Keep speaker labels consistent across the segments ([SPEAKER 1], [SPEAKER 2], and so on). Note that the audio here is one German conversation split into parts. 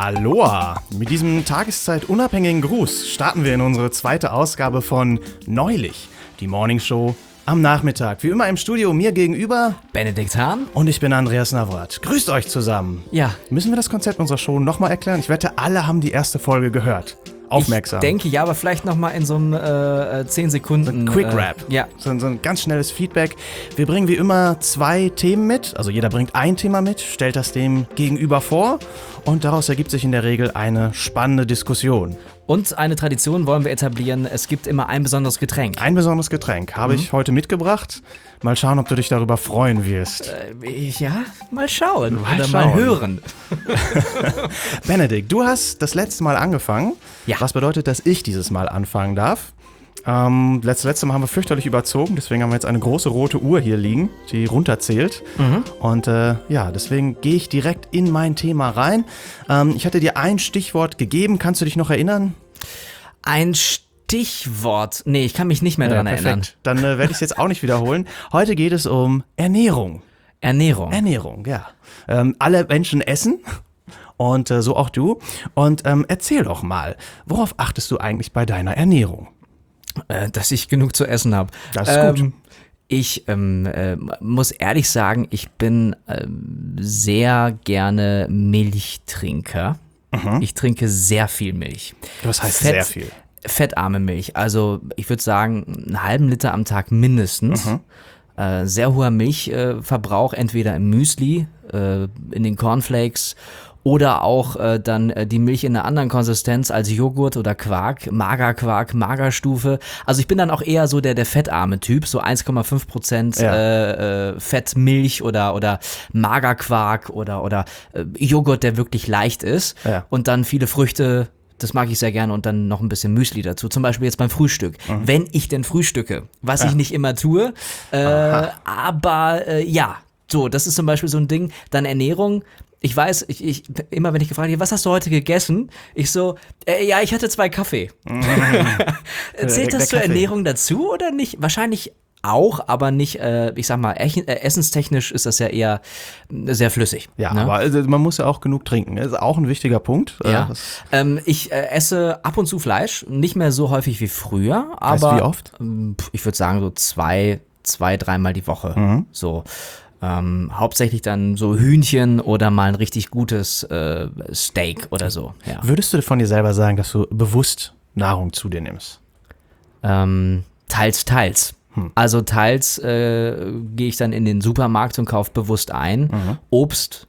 [SPEAKER 1] Aloha! Mit diesem tageszeitunabhängigen Gruß starten wir in unsere zweite Ausgabe von Neulich, die Morningshow am Nachmittag. Wie immer im Studio mir gegenüber
[SPEAKER 2] Benedikt Hahn.
[SPEAKER 1] Und ich bin Andreas Navrat. Grüßt euch zusammen.
[SPEAKER 2] Ja.
[SPEAKER 1] Müssen wir das Konzept unserer Show nochmal erklären? Ich wette, alle haben die erste Folge gehört. Aufmerksam.
[SPEAKER 2] Ich denke, ja, aber vielleicht nochmal in so einem 10 Sekunden.
[SPEAKER 1] So ein Quick Rap.
[SPEAKER 2] Ja.
[SPEAKER 1] So ein ganz schnelles Feedback. Wir bringen wie immer 2 Themen mit. Also jeder bringt ein Thema mit, stellt das dem Gegenüber vor. Und daraus ergibt sich in der Regel eine spannende Diskussion.
[SPEAKER 2] Und eine Tradition wollen wir etablieren. Es gibt immer ein besonderes Getränk.
[SPEAKER 1] Ein besonderes Getränk habe ich heute mitgebracht. Mal schauen, ob du dich darüber freuen wirst.
[SPEAKER 2] Ja, mal schauen.
[SPEAKER 1] Mal
[SPEAKER 2] hören.
[SPEAKER 1] Benedikt, du hast das letzte Mal angefangen.
[SPEAKER 2] Ja.
[SPEAKER 1] Was bedeutet, dass ich dieses Mal anfangen darf. Letzte Mal haben wir fürchterlich überzogen, deswegen haben wir jetzt eine große rote Uhr hier liegen, die runterzählt. Und deswegen gehe ich direkt in mein Thema rein. Ich hatte dir ein Stichwort gegeben, kannst du dich noch erinnern?
[SPEAKER 2] Ein Stichwort? Nee, ich kann mich nicht mehr daran erinnern.
[SPEAKER 1] Dann werde ich es jetzt auch nicht wiederholen. Heute geht es um Ernährung.
[SPEAKER 2] Ernährung,
[SPEAKER 1] ja. Alle Menschen essen. Und so auch du. Und erzähl doch mal, worauf achtest du eigentlich bei deiner Ernährung?
[SPEAKER 2] Dass ich genug zu essen habe.
[SPEAKER 1] Das ist gut.
[SPEAKER 2] Ich muss ehrlich sagen, ich bin sehr gerne Milchtrinker. Ich trinke sehr viel Milch.
[SPEAKER 1] Was heißt sehr viel?
[SPEAKER 2] Fettarme Milch. Also ich würde sagen, einen halben Liter am Tag mindestens. Sehr hoher Milchverbrauch, entweder im Müsli, in den Cornflakes oder auch dann die Milch in einer anderen Konsistenz als Joghurt oder Quark, Magerquark, Magerstufe. Also ich bin dann auch eher so der fettarme Typ, so 1,5% Fettmilch oder Magerquark oder Joghurt, der wirklich leicht ist.
[SPEAKER 1] Ja.
[SPEAKER 2] Und dann viele Früchte. Das mag ich sehr gerne und dann noch ein bisschen Müsli dazu. Zum Beispiel jetzt beim Frühstück. Wenn ich denn frühstücke, was ich nicht immer tue. Aber ja, so, das ist zum Beispiel so ein Ding. Dann Ernährung. Ich weiß, immer wenn ich gefragt werde, was hast du heute gegessen? Ich so, ja, ich hatte 2 Kaffee. Zählt das zur Ernährung dazu oder nicht? Wahrscheinlich auch, aber nicht, ich sag mal, essenstechnisch ist das ja eher sehr flüssig.
[SPEAKER 1] Ja,
[SPEAKER 2] ne?
[SPEAKER 1] aber also, man muss ja auch genug trinken. Das ist auch ein wichtiger Punkt.
[SPEAKER 2] Ja. Ich esse ab und zu Fleisch, nicht mehr so häufig wie früher. Aber
[SPEAKER 1] Weißt du, wie oft?
[SPEAKER 2] Ich würde sagen so 2-3 Mal die Woche. So. Hauptsächlich dann so Hühnchen oder mal ein richtig gutes Steak oder so. Ja.
[SPEAKER 1] Würdest du von dir selber sagen, dass du bewusst Nahrung zu dir nimmst?
[SPEAKER 2] Teils. Also teils gehe ich dann in den Supermarkt und kaufe bewusst ein. Obst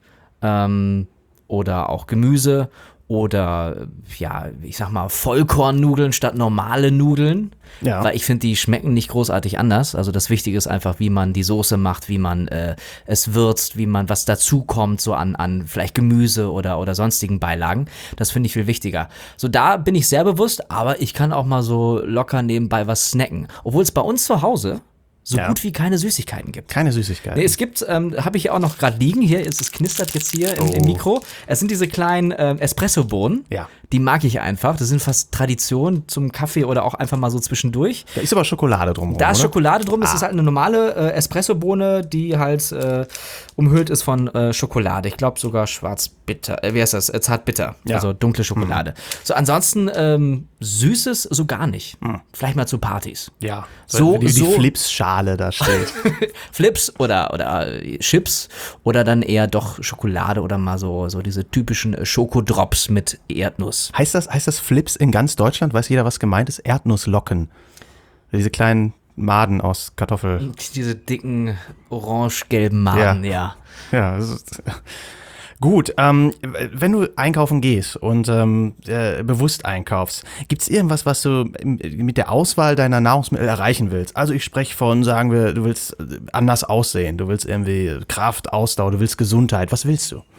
[SPEAKER 2] oder auch Gemüse oder ja, ich sag mal Vollkornnudeln statt normale Nudeln. Ja. Weil ich finde, die schmecken nicht großartig anders. Also das Wichtige ist einfach, wie man die Soße macht, wie man es würzt, wie man was dazu kommt, so an vielleicht Gemüse oder sonstigen Beilagen. Das finde ich viel wichtiger. So, da bin ich sehr bewusst, aber ich kann auch mal so locker nebenbei was snacken. Obwohl es bei uns zu Hause so gut wie keine Süßigkeiten gibt.
[SPEAKER 1] Keine Süßigkeiten?
[SPEAKER 2] Nee, es gibt, habe ich ja auch noch gerade liegen, hier, es knistert jetzt hier im Mikro. Es sind diese kleinen Espresso-Bohnen, die mag ich einfach. Das sind fast Tradition zum Kaffee oder auch einfach mal so zwischendurch.
[SPEAKER 1] Da ist aber Schokolade drum.
[SPEAKER 2] Da ist Schokolade drum, das ist halt eine normale Espresso-Bohne, die halt umhüllt ist von Schokolade. Ich glaube sogar schwarz-bitter, wie heißt das? Zartbitter, also dunkle Schokolade. So, ansonsten Süßes so gar nicht. Vielleicht mal zu Partys.
[SPEAKER 1] Ja,
[SPEAKER 2] die
[SPEAKER 1] Flips-Schale da steht.
[SPEAKER 2] Flips oder Chips oder dann eher doch Schokolade oder mal so diese typischen Schokodrops mit Erdnuss.
[SPEAKER 1] Heißt das Flips in ganz Deutschland? Weiß jeder, was gemeint ist? Erdnusslocken. Diese kleinen Maden aus Kartoffel.
[SPEAKER 2] Diese dicken orange-gelben Maden, ja.
[SPEAKER 1] Ja, das ist gut, wenn du einkaufen gehst und bewusst einkaufst, gibt es irgendwas, was du mit der Auswahl deiner Nahrungsmittel erreichen willst? Also ich spreche von, sagen wir, du willst anders aussehen, du willst irgendwie Kraft, Ausdauer, du willst Gesundheit. Was willst du?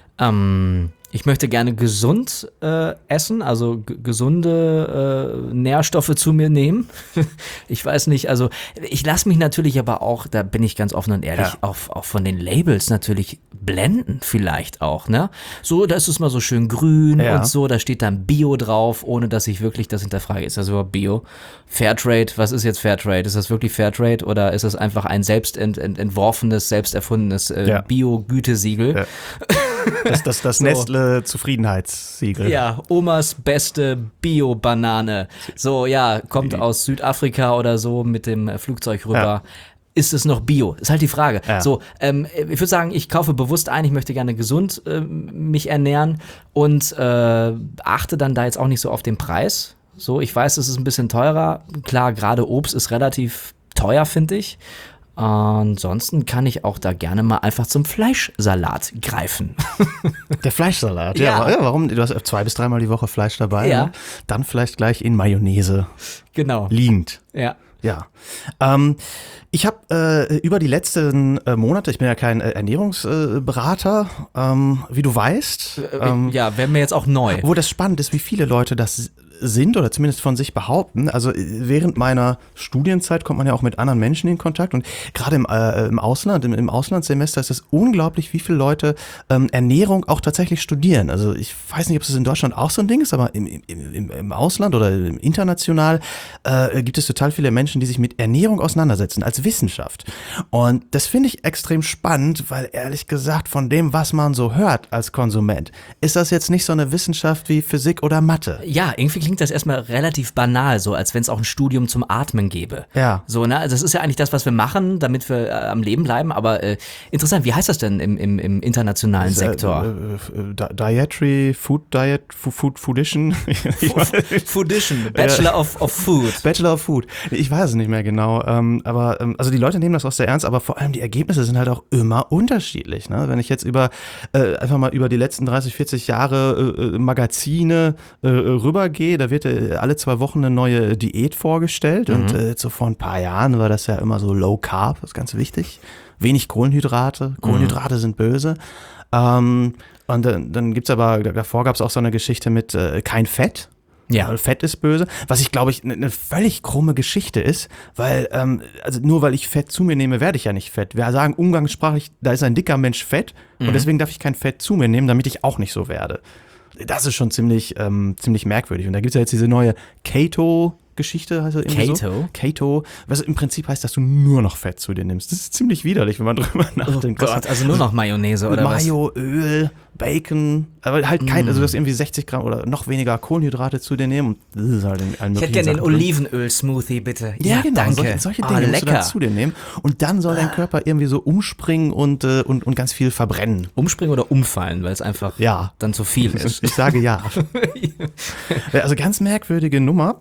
[SPEAKER 2] Ich möchte gerne gesund essen, also gesunde Nährstoffe zu mir nehmen. Ich weiß nicht, also ich lasse mich natürlich aber auch, da bin ich ganz offen und ehrlich, auch von den Labels natürlich blenden vielleicht auch, ne? So, da ist es mal so schön grün und so, da steht dann Bio drauf, ohne dass ich wirklich das hinterfrage. Ist das überhaupt Bio? Fairtrade, was ist jetzt Fairtrade? Ist das wirklich Fairtrade oder ist das einfach ein selbst entworfenes, selbst erfundenes Bio-Gütesiegel?
[SPEAKER 1] Ja. Das
[SPEAKER 2] so.
[SPEAKER 1] Nestle Zufriedenheitssiegel.
[SPEAKER 2] Ja, Omas beste Bio-Banane. So, ja, kommt aus Südafrika oder so mit dem Flugzeug rüber.
[SPEAKER 1] Ja.
[SPEAKER 2] Ist es noch Bio? Ist halt die Frage.
[SPEAKER 1] Ja.
[SPEAKER 2] So, ich würde sagen, ich kaufe bewusst ein, ich möchte gerne gesund mich ernähren und achte dann da jetzt auch nicht so auf den Preis. So, ich weiß, es ist ein bisschen teurer. Klar, gerade Obst ist relativ teuer, finde ich. Ansonsten kann ich auch da gerne mal einfach zum Fleischsalat greifen.
[SPEAKER 1] Der Fleischsalat,
[SPEAKER 2] Ja.
[SPEAKER 1] ja. Warum? Du hast 2 bis 3 Mal die Woche Fleisch dabei.
[SPEAKER 2] Ja.
[SPEAKER 1] Ne? Dann vielleicht gleich in Mayonnaise
[SPEAKER 2] Genau.
[SPEAKER 1] liegend.
[SPEAKER 2] Ja.
[SPEAKER 1] Ja. Ich habe über die letzten Monate, ich bin ja kein Ernährungsberater, wie du weißt.
[SPEAKER 2] Ja, wäre mir jetzt auch neu.
[SPEAKER 1] Wo das spannend ist, wie viele Leute das sind oder zumindest von sich behaupten. Also während meiner Studienzeit kommt man ja auch mit anderen Menschen in Kontakt und gerade im Ausland, im Auslandssemester ist es unglaublich, wie viele Leute Ernährung auch tatsächlich studieren. Also ich weiß nicht, ob es in Deutschland auch so ein Ding ist, aber im Ausland oder international gibt es total viele Menschen, die sich mit Ernährung auseinandersetzen als Wissenschaft. Und das finde ich extrem spannend, weil ehrlich gesagt von dem, was man so hört als Konsument, ist das jetzt nicht so eine Wissenschaft wie Physik oder Mathe.
[SPEAKER 2] Ja, irgendwie klingt das erstmal relativ banal, so als wenn es auch ein Studium zum Atmen gäbe.
[SPEAKER 1] Ja.
[SPEAKER 2] So, ne? Also das ist ja eigentlich das, was wir machen, damit wir am Leben bleiben. Aber interessant, wie heißt das denn im internationalen Sektor?
[SPEAKER 1] Dietary, Food Diet, Foodition.
[SPEAKER 2] Foodition, Bachelor of Food.
[SPEAKER 1] Bachelor of Food. Ich weiß es nicht mehr genau. Aber also die Leute nehmen das auch sehr ernst, aber vor allem die Ergebnisse sind halt auch immer unterschiedlich. Ne? Wenn ich jetzt einfach mal über die letzten 30, 40 Jahre Magazine rübergehe, da wird alle 2 Wochen eine neue Diät vorgestellt. Und so vor ein paar Jahren war das ja immer so Low Carb, das ist ganz wichtig. Wenig Kohlenhydrate. Kohlenhydrate sind böse. Und dann gibt's aber, davor gab es auch so eine Geschichte mit kein Fett.
[SPEAKER 2] Ja.
[SPEAKER 1] Weil Fett ist böse, was ich glaube ich eine völlig krumme Geschichte ist, weil also nur weil ich Fett zu mir nehme, werde ich ja nicht fett. Wir sagen umgangssprachlich, da ist ein dicker Mensch fett und deswegen darf ich kein Fett zu mir nehmen, damit ich auch nicht so werde. Das ist schon ziemlich merkwürdig. Und da gibt es ja jetzt diese neue Keto-Geschichte, heißt das irgendwie so? Keto, was im Prinzip heißt, dass du nur noch Fett zu dir nimmst. Das ist ziemlich widerlich, wenn man drüber nachdenkt.
[SPEAKER 2] Oh Gott, also nur noch Mayonnaise oder was?
[SPEAKER 1] Mayo, Öl, Bacon, aber halt also du hast irgendwie 60 Gramm oder noch weniger Kohlenhydrate zu dir nehmen. Und das ist halt in allen
[SPEAKER 2] Ich hätte gerne den Olivenöl-Smoothie, bitte.
[SPEAKER 1] Ja, genau.
[SPEAKER 2] Danke.
[SPEAKER 1] Solche Dinge musst du dann zu dir nehmen. Und dann soll dein Körper irgendwie so umspringen und ganz viel verbrennen.
[SPEAKER 2] Umspringen oder umfallen, weil es einfach dann zu viel ist.
[SPEAKER 1] Ich sage ja. Also ganz merkwürdige Nummer.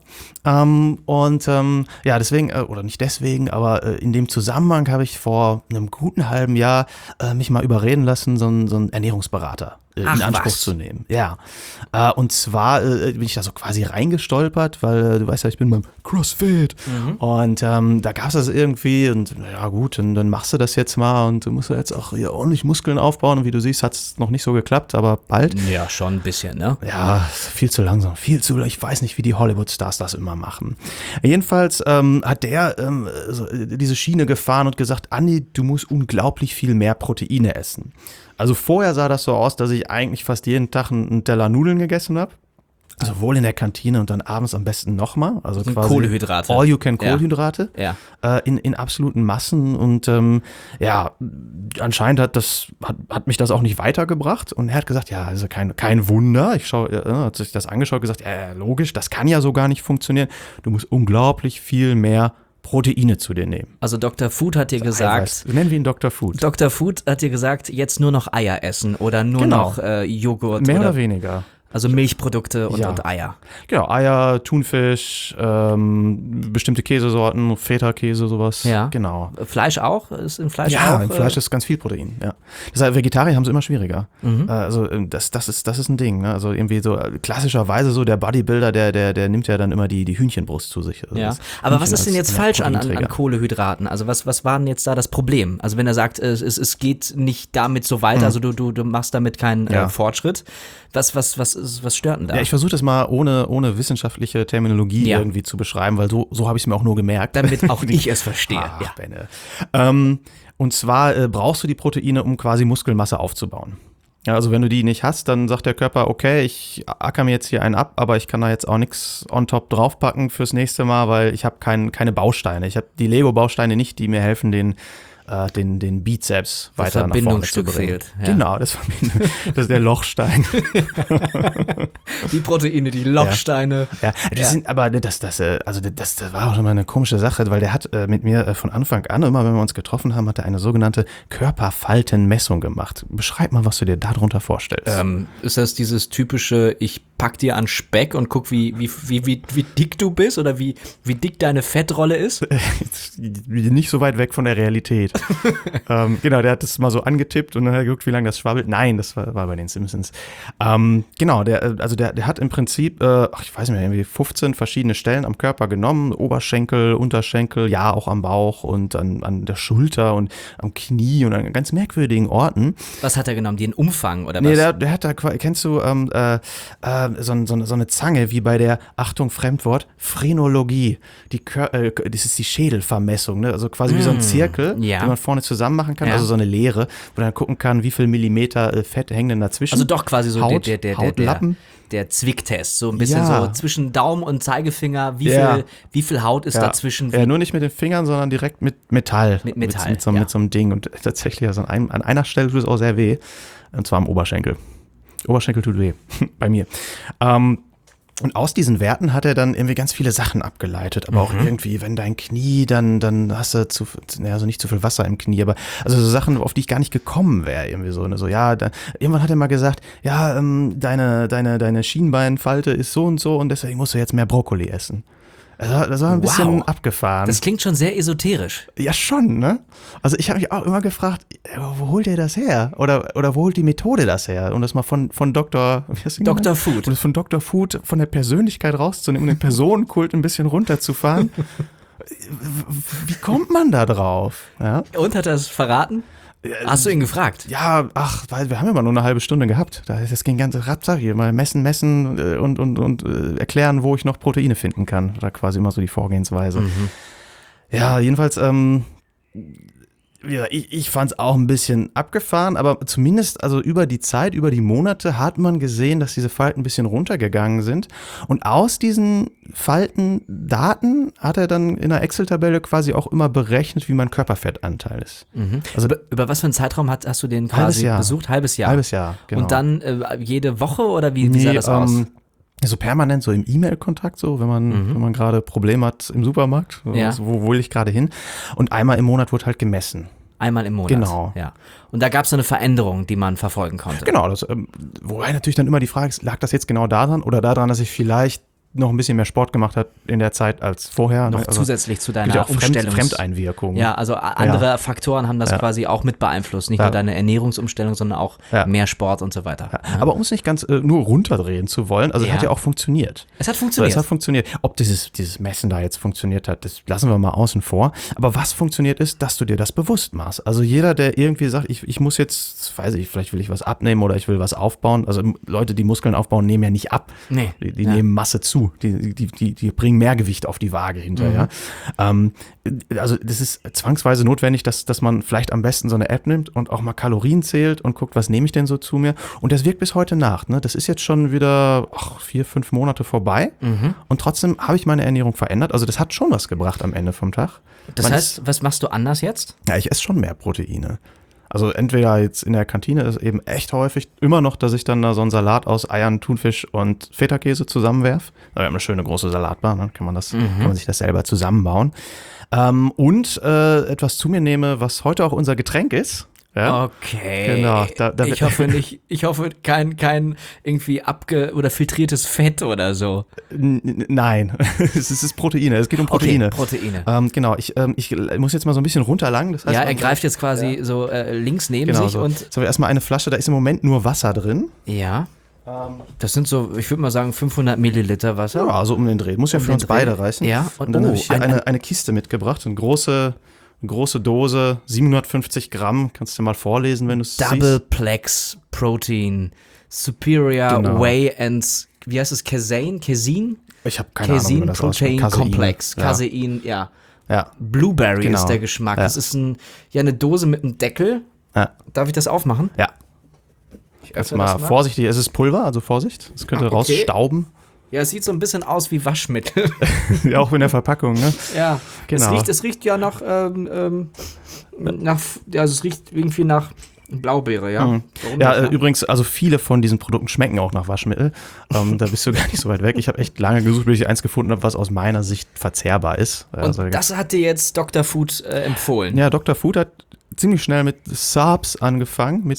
[SPEAKER 1] Deswegen, oder nicht deswegen, aber in dem Zusammenhang habe ich vor einem guten halben Jahr mich mal überreden lassen, so einen Ernährungsberater in Anspruch zu nehmen. Ja. Und zwar bin ich da so quasi reingestolpert, weil du weißt ja, ich bin beim CrossFit. Und da gab es das irgendwie und ja gut, dann machst du das jetzt mal und du musst ja jetzt auch hier ordentlich Muskeln aufbauen. Und wie du siehst, hat es noch nicht so geklappt, aber bald.
[SPEAKER 2] Ja, schon ein bisschen, ne?
[SPEAKER 1] Ja, viel zu langsam, ich weiß nicht, wie die Hollywood-Stars das immer machen. Jedenfalls hat der diese Schiene gefahren und gesagt, Andi, du musst unglaublich viel mehr Proteine essen. Also vorher sah das so aus, dass ich eigentlich fast jeden Tag einen Teller Nudeln gegessen habe. Sowohl in der Kantine und dann abends am besten nochmal. Also quasi
[SPEAKER 2] Kohlenhydrate.
[SPEAKER 1] All you can Kohlenhydrate.
[SPEAKER 2] Ja.
[SPEAKER 1] In absoluten Massen. Und anscheinend hat mich das auch nicht weitergebracht. Und er hat gesagt, ja, also kein Wunder. Hat sich das angeschaut und gesagt, ja, logisch, das kann ja so gar nicht funktionieren. Du musst unglaublich viel mehr Proteine zu dir nehmen.
[SPEAKER 2] Also Dr. Food hat dir gesagt,
[SPEAKER 1] nennen wir ihn Dr. Food.
[SPEAKER 2] Dr. Food hat dir gesagt, jetzt nur noch Eier essen oder nur noch Joghurt.
[SPEAKER 1] Mehr oder weniger.
[SPEAKER 2] Also Milchprodukte und Eier.
[SPEAKER 1] Genau, Eier, Thunfisch, bestimmte Käsesorten, Feta-Käse, sowas.
[SPEAKER 2] Ja.
[SPEAKER 1] Genau.
[SPEAKER 2] Fleisch auch? Ist in Fleisch auch?
[SPEAKER 1] Ja, im Fleisch ist ganz viel Protein, ja. Das heißt, Vegetarier haben es immer schwieriger. Also das ist ein Ding, ne? Also irgendwie so klassischerweise so der Bodybuilder, der nimmt ja dann immer die Hühnchenbrust zu sich. Also
[SPEAKER 2] ja. Aber was ist denn jetzt falsch an Kohlenhydraten? Also was war denn jetzt da das Problem? Also wenn er sagt, es geht nicht damit so weiter, also du machst damit keinen Fortschritt. Was stört denn da?
[SPEAKER 1] Ja, ich versuche das mal ohne wissenschaftliche Terminologie irgendwie zu beschreiben, weil so habe ich es mir auch nur gemerkt.
[SPEAKER 2] Damit auch ich es verstehe.
[SPEAKER 1] Ach, Benne. Und zwar brauchst du die Proteine, um quasi Muskelmasse aufzubauen. Ja, also wenn du die nicht hast, dann sagt der Körper, okay, ich acker mir jetzt hier einen ab, aber ich kann da jetzt auch nichts on top draufpacken fürs nächste Mal, weil ich habe keine Bausteine. Ich habe die Lego-Bausteine nicht, die mir helfen, den den Bizeps
[SPEAKER 2] Das
[SPEAKER 1] weiter nach vorne zu
[SPEAKER 2] Verbindungsstück
[SPEAKER 1] bringen.
[SPEAKER 2] fehlt, ja.
[SPEAKER 1] Genau, das ist der Lochstein.
[SPEAKER 2] Die Proteine, die Lochsteine.
[SPEAKER 1] Ja, sind aber das war auch schon mal eine komische Sache, weil der hat mit mir von Anfang an, immer wenn wir uns getroffen haben, hat er eine sogenannte Körperfaltenmessung gemacht. Beschreib mal, was du dir darunter vorstellst.
[SPEAKER 2] Ist das dieses typische, ich pack dir an Speck und guck, wie dick du bist oder wie dick deine Fettrolle ist?
[SPEAKER 1] Nicht so weit weg von der Realität. Genau, der hat das mal so angetippt und dann hat er geguckt, wie lange das schwabbelt. Nein, das war bei den Simpsons. Genau, der hat im Prinzip, ich weiß nicht mehr, irgendwie 15 verschiedene Stellen am Körper genommen. Oberschenkel, Unterschenkel, ja, auch am Bauch und an der Schulter und am Knie und an ganz merkwürdigen Orten.
[SPEAKER 2] Was hat er genommen? Den Umfang oder was?
[SPEAKER 1] Nee, der hat da, kennst du so eine Zange wie bei der, Achtung, Fremdwort, Phrenologie. Das ist die Schädelvermessung, ne? Also quasi wie so ein Zirkel,
[SPEAKER 2] ja.
[SPEAKER 1] den man vorne zusammen machen kann,
[SPEAKER 2] Ja.
[SPEAKER 1] also so eine Leere, wo man dann gucken kann, wie viel Millimeter Fett hängen denn dazwischen.
[SPEAKER 2] Also doch quasi so
[SPEAKER 1] Hautlappen.
[SPEAKER 2] der Zwicktest, so ein bisschen
[SPEAKER 1] Ja.
[SPEAKER 2] so zwischen Daumen und Zeigefinger, wie viel Haut ist dazwischen?
[SPEAKER 1] Ja, nur nicht mit den Fingern, sondern direkt mit Metall.
[SPEAKER 2] Mit Metall,
[SPEAKER 1] Mit so einem Ding. Und tatsächlich, also an einer Stelle tut es auch sehr weh. Und zwar am Oberschenkel. Oberschenkel tut weh. Bei mir. Und aus diesen Werten hat er dann irgendwie ganz viele Sachen abgeleitet. Aber auch irgendwie, wenn dein Knie, dann hast du also nicht zu viel Wasser im Knie, aber also so Sachen, auf die ich gar nicht gekommen wäre. Irgendwie so, ne? So, ja, irgendwann hat er mal gesagt, ja, deine Schienbeinfalte ist so und deswegen musst du jetzt mehr Brokkoli essen. Also, das war ein bisschen abgefahren.
[SPEAKER 2] Das klingt schon sehr esoterisch.
[SPEAKER 1] Ja, schon, ne? Also ich habe mich auch immer gefragt, wo holt der das her? Oder wo holt die Methode das her? Um das mal von Dr.
[SPEAKER 2] Food.
[SPEAKER 1] Um das von Dr. Food, von der Persönlichkeit rauszunehmen und den Personenkult ein bisschen runterzufahren. Wie kommt man da drauf? Ja?
[SPEAKER 2] Und hat er es verraten? Hast du ihn gefragt?
[SPEAKER 1] Ja, weil wir haben immer nur eine halbe Stunde gehabt. Das ging ganz ratzak hier. Mal messen und erklären, wo ich noch Proteine finden kann. Da quasi immer so die Vorgehensweise. Ja, jedenfalls, ich fand es auch ein bisschen abgefahren, aber zumindest also über die Zeit, über die Monate hat man gesehen, dass diese Falten ein bisschen runtergegangen sind. Und aus diesen Faltendaten hat er dann in der Excel-Tabelle quasi auch immer berechnet, wie mein Körperfettanteil ist.
[SPEAKER 2] Also über was für einen Zeitraum hast du den quasi besucht? Halbes Jahr.
[SPEAKER 1] Halbes Jahr, genau.
[SPEAKER 2] Und dann jede Woche oder wie sah das aus?
[SPEAKER 1] So permanent, so im E-Mail-Kontakt, so wenn man gerade Probleme hat im Supermarkt, also, wo will ich gerade hin? Und einmal im Monat wurde halt gemessen.
[SPEAKER 2] Einmal im Monat.
[SPEAKER 1] Genau.
[SPEAKER 2] Ja. Und da gab es eine Veränderung, die man verfolgen konnte.
[SPEAKER 1] Genau, wobei natürlich dann immer die Frage ist, lag das jetzt genau daran oder daran, dass ich vielleicht noch ein bisschen mehr Sport gemacht hat in der Zeit als vorher.
[SPEAKER 2] Noch
[SPEAKER 1] also,
[SPEAKER 2] zusätzlich zu
[SPEAKER 1] gibt ja
[SPEAKER 2] deiner
[SPEAKER 1] auch
[SPEAKER 2] Umstellung.
[SPEAKER 1] Fremdeinwirkung.
[SPEAKER 2] Ja, also andere Faktoren haben das quasi auch mit beeinflusst. Nicht nur deine Ernährungsumstellung, sondern auch mehr Sport und so weiter.
[SPEAKER 1] Ja. Aber um es nicht ganz nur runterdrehen zu wollen, also es hat ja auch funktioniert.
[SPEAKER 2] Es hat funktioniert.
[SPEAKER 1] Es hat funktioniert. Ob dieses Messen da jetzt funktioniert hat, das lassen wir mal außen vor. Aber was funktioniert ist, dass du dir das bewusst machst. Also jeder, der irgendwie sagt, ich muss jetzt, weiß ich, vielleicht will ich was abnehmen oder ich will was aufbauen. Also Leute, die Muskeln aufbauen, nehmen ja nicht ab.
[SPEAKER 2] Nee.
[SPEAKER 1] Die nehmen Masse zu. Die bringen mehr Gewicht auf die Waage hinterher. Also das ist zwangsweise notwendig, dass man vielleicht am besten so eine App nimmt und auch mal Kalorien zählt und guckt, was nehme ich denn so zu mir. Und das wirkt bis heute nach. Ne? Das ist jetzt schon wieder 4-5 Monate vorbei und trotzdem habe ich meine Ernährung verändert. Also das hat schon was gebracht am Ende vom Tag.
[SPEAKER 2] Das heißt, was machst du anders jetzt?
[SPEAKER 1] Ja, ich esse schon mehr Proteine. Also entweder jetzt in der Kantine ist eben echt häufig immer noch, dass ich dann da so einen Salat aus Eiern, Thunfisch und Feta-Käse zusammenwerfe. Wir haben eine schöne große Salatbar, dann kann man sich das selber zusammenbauen. Und etwas zu mir nehme, was heute auch unser Getränk ist. Ja?
[SPEAKER 2] Okay.
[SPEAKER 1] Genau.
[SPEAKER 2] Ich hoffe kein irgendwie oder filtriertes Fett oder so.
[SPEAKER 1] Nein, es ist Proteine. Es geht um Proteine.
[SPEAKER 2] Okay, Proteine.
[SPEAKER 1] Genau. Ich muss jetzt mal so ein bisschen runterlangen. Das heißt,
[SPEAKER 2] er greift jetzt quasi so links neben sich
[SPEAKER 1] so.
[SPEAKER 2] und.
[SPEAKER 1] Jetzt haben wir erstmal eine Flasche, da ist im Moment nur Wasser drin.
[SPEAKER 2] Ja. Das sind so, ich würde mal sagen, 500 Milliliter Wasser.
[SPEAKER 1] Ja, also um den Dreh. Muss ja für uns beide reichen.
[SPEAKER 2] Ja.
[SPEAKER 1] Und dann habe ich hier eine Kiste mitgebracht, eine große Dose, 750 Gramm. Kannst du mal vorlesen, wenn du es siehst.
[SPEAKER 2] Double Plex Protein, Superior Whey and, wie heißt es, Casein?
[SPEAKER 1] Ich habe keine Ahnung, wie das
[SPEAKER 2] Protein
[SPEAKER 1] ausspricht.
[SPEAKER 2] Complex. Casein, ja. Blueberry ist der Geschmack. Das ist eine Dose mit einem Deckel. Ja. Darf ich das aufmachen?
[SPEAKER 1] Ja. Erstmal vorsichtig, es ist Pulver, also Vorsicht. Es könnte rausstauben.
[SPEAKER 2] Ja, es sieht so ein bisschen aus wie Waschmittel.
[SPEAKER 1] Auch in der Verpackung, ne?
[SPEAKER 2] Ja,
[SPEAKER 1] genau.
[SPEAKER 2] Es riecht ja nach es riecht irgendwie nach Blaubeere, ja.
[SPEAKER 1] Mhm. Ja, übrigens, also viele von diesen Produkten schmecken auch nach Waschmittel. Da bist du gar nicht so weit weg. Ich habe echt lange gesucht, bis ich eins gefunden habe, was aus meiner Sicht verzehrbar ist.
[SPEAKER 2] Und das hat dir jetzt Dr. Food empfohlen?
[SPEAKER 1] Ja, Dr. Food hat ziemlich schnell mit SUPS angefangen, mit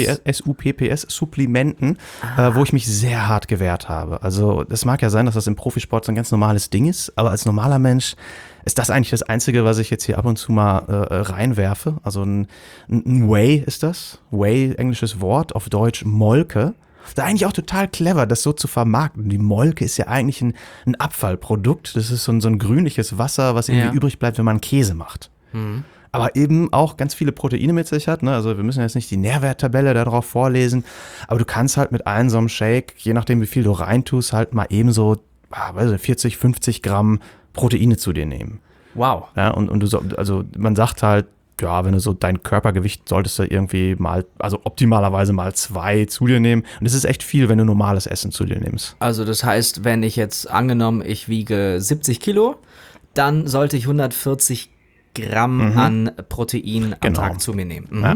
[SPEAKER 1] SUPPS, Supplementen, wo ich mich sehr hart gewehrt habe. Also es mag ja sein, dass das im Profisport so ein ganz normales Ding ist, aber als normaler Mensch ist das eigentlich das Einzige, was ich jetzt hier ab und zu mal reinwerfe. Also ein Whey ist das. Whey, englisches Wort, auf Deutsch Molke. Das ist eigentlich auch total clever, das so zu vermarkten. Die Molke ist ja eigentlich ein Abfallprodukt. Das ist so ein grünliches Wasser, was irgendwie übrig bleibt, wenn man Käse macht. Mhm. Aber eben auch ganz viele Proteine mit sich hat. Ne? Also wir müssen jetzt nicht die Nährwerttabelle darauf vorlesen, aber du kannst halt mit einem so einem Shake, je nachdem wie viel du reintust, halt mal eben so 40, 50 Gramm Proteine zu dir nehmen.
[SPEAKER 2] Wow.
[SPEAKER 1] Ja, und du also man sagt halt, ja, wenn du so dein Körpergewicht solltest du irgendwie mal, also optimalerweise mal 2 zu dir nehmen. Und das ist echt viel, wenn du normales Essen zu dir nimmst.
[SPEAKER 2] Also das heißt, wenn ich jetzt angenommen, ich wiege 70 Kilo, dann sollte ich 140 Gramm an Protein am Tag zu mir nehmen. Mhm.
[SPEAKER 1] Ja.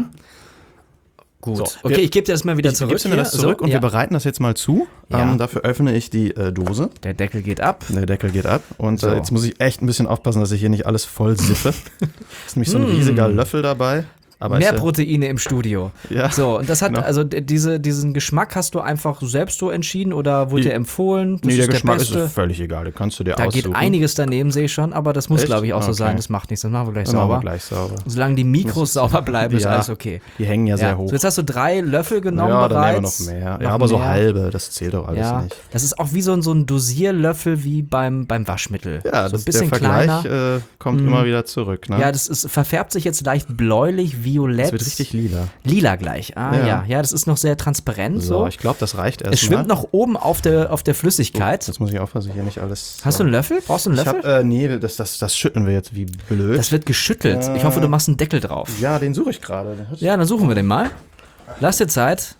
[SPEAKER 2] Gut.
[SPEAKER 1] So,
[SPEAKER 2] okay, ich gebe dir das mal wieder zurück.
[SPEAKER 1] Gibst du mir das zurück und wir bereiten das jetzt mal zu.
[SPEAKER 2] Ja.
[SPEAKER 1] Dafür öffne ich die Dose.
[SPEAKER 2] Der Deckel geht ab.
[SPEAKER 1] Und jetzt muss ich echt ein bisschen aufpassen, dass ich hier nicht alles voll siffe. Ist nämlich so ein riesiger Löffel dabei. Aber
[SPEAKER 2] mehr Proteine im Studio.
[SPEAKER 1] Ja,
[SPEAKER 2] so, und das hat, also diesen Geschmack hast du einfach selbst so entschieden oder wurde dir empfohlen?
[SPEAKER 1] Nee, der Geschmack ist völlig egal, den kannst du dir aussuchen.
[SPEAKER 2] Da geht einiges daneben, sehe ich schon, aber das muss, glaube ich, auch so sein. Das macht nichts, das machen wir gleich sauber. Solange die Mikros sauber bleiben, ist alles okay.
[SPEAKER 1] Die hängen ja sehr hoch.
[SPEAKER 2] So, jetzt hast du 3 Löffel genommen bereits.
[SPEAKER 1] Ja, dann nehmen wir noch mehr. Ja, aber so halbe, das zählt doch alles nicht.
[SPEAKER 2] Das ist auch wie so ein Dosierlöffel wie beim Waschmittel.
[SPEAKER 1] Ja,
[SPEAKER 2] so ein bisschen
[SPEAKER 1] der Vergleich kommt immer wieder zurück. Ne?
[SPEAKER 2] Ja, das verfärbt sich jetzt leicht bläulich, violett.
[SPEAKER 1] Das wird richtig lila.
[SPEAKER 2] Lila gleich, ja, das ist noch sehr transparent so.
[SPEAKER 1] Ich glaube, das reicht erstmal.
[SPEAKER 2] Es schwimmt noch oben auf der Flüssigkeit.
[SPEAKER 1] Jetzt muss ich aufpassen, hier nicht alles...
[SPEAKER 2] Hast du einen Löffel? Brauchst du einen Löffel?
[SPEAKER 1] Nee, das schütteln wir jetzt wie blöd.
[SPEAKER 2] Das wird geschüttelt. Ich hoffe, du machst einen Deckel drauf.
[SPEAKER 1] Ja, den suche ich gerade.
[SPEAKER 2] Ja, dann suchen wir den mal. Lass dir Zeit.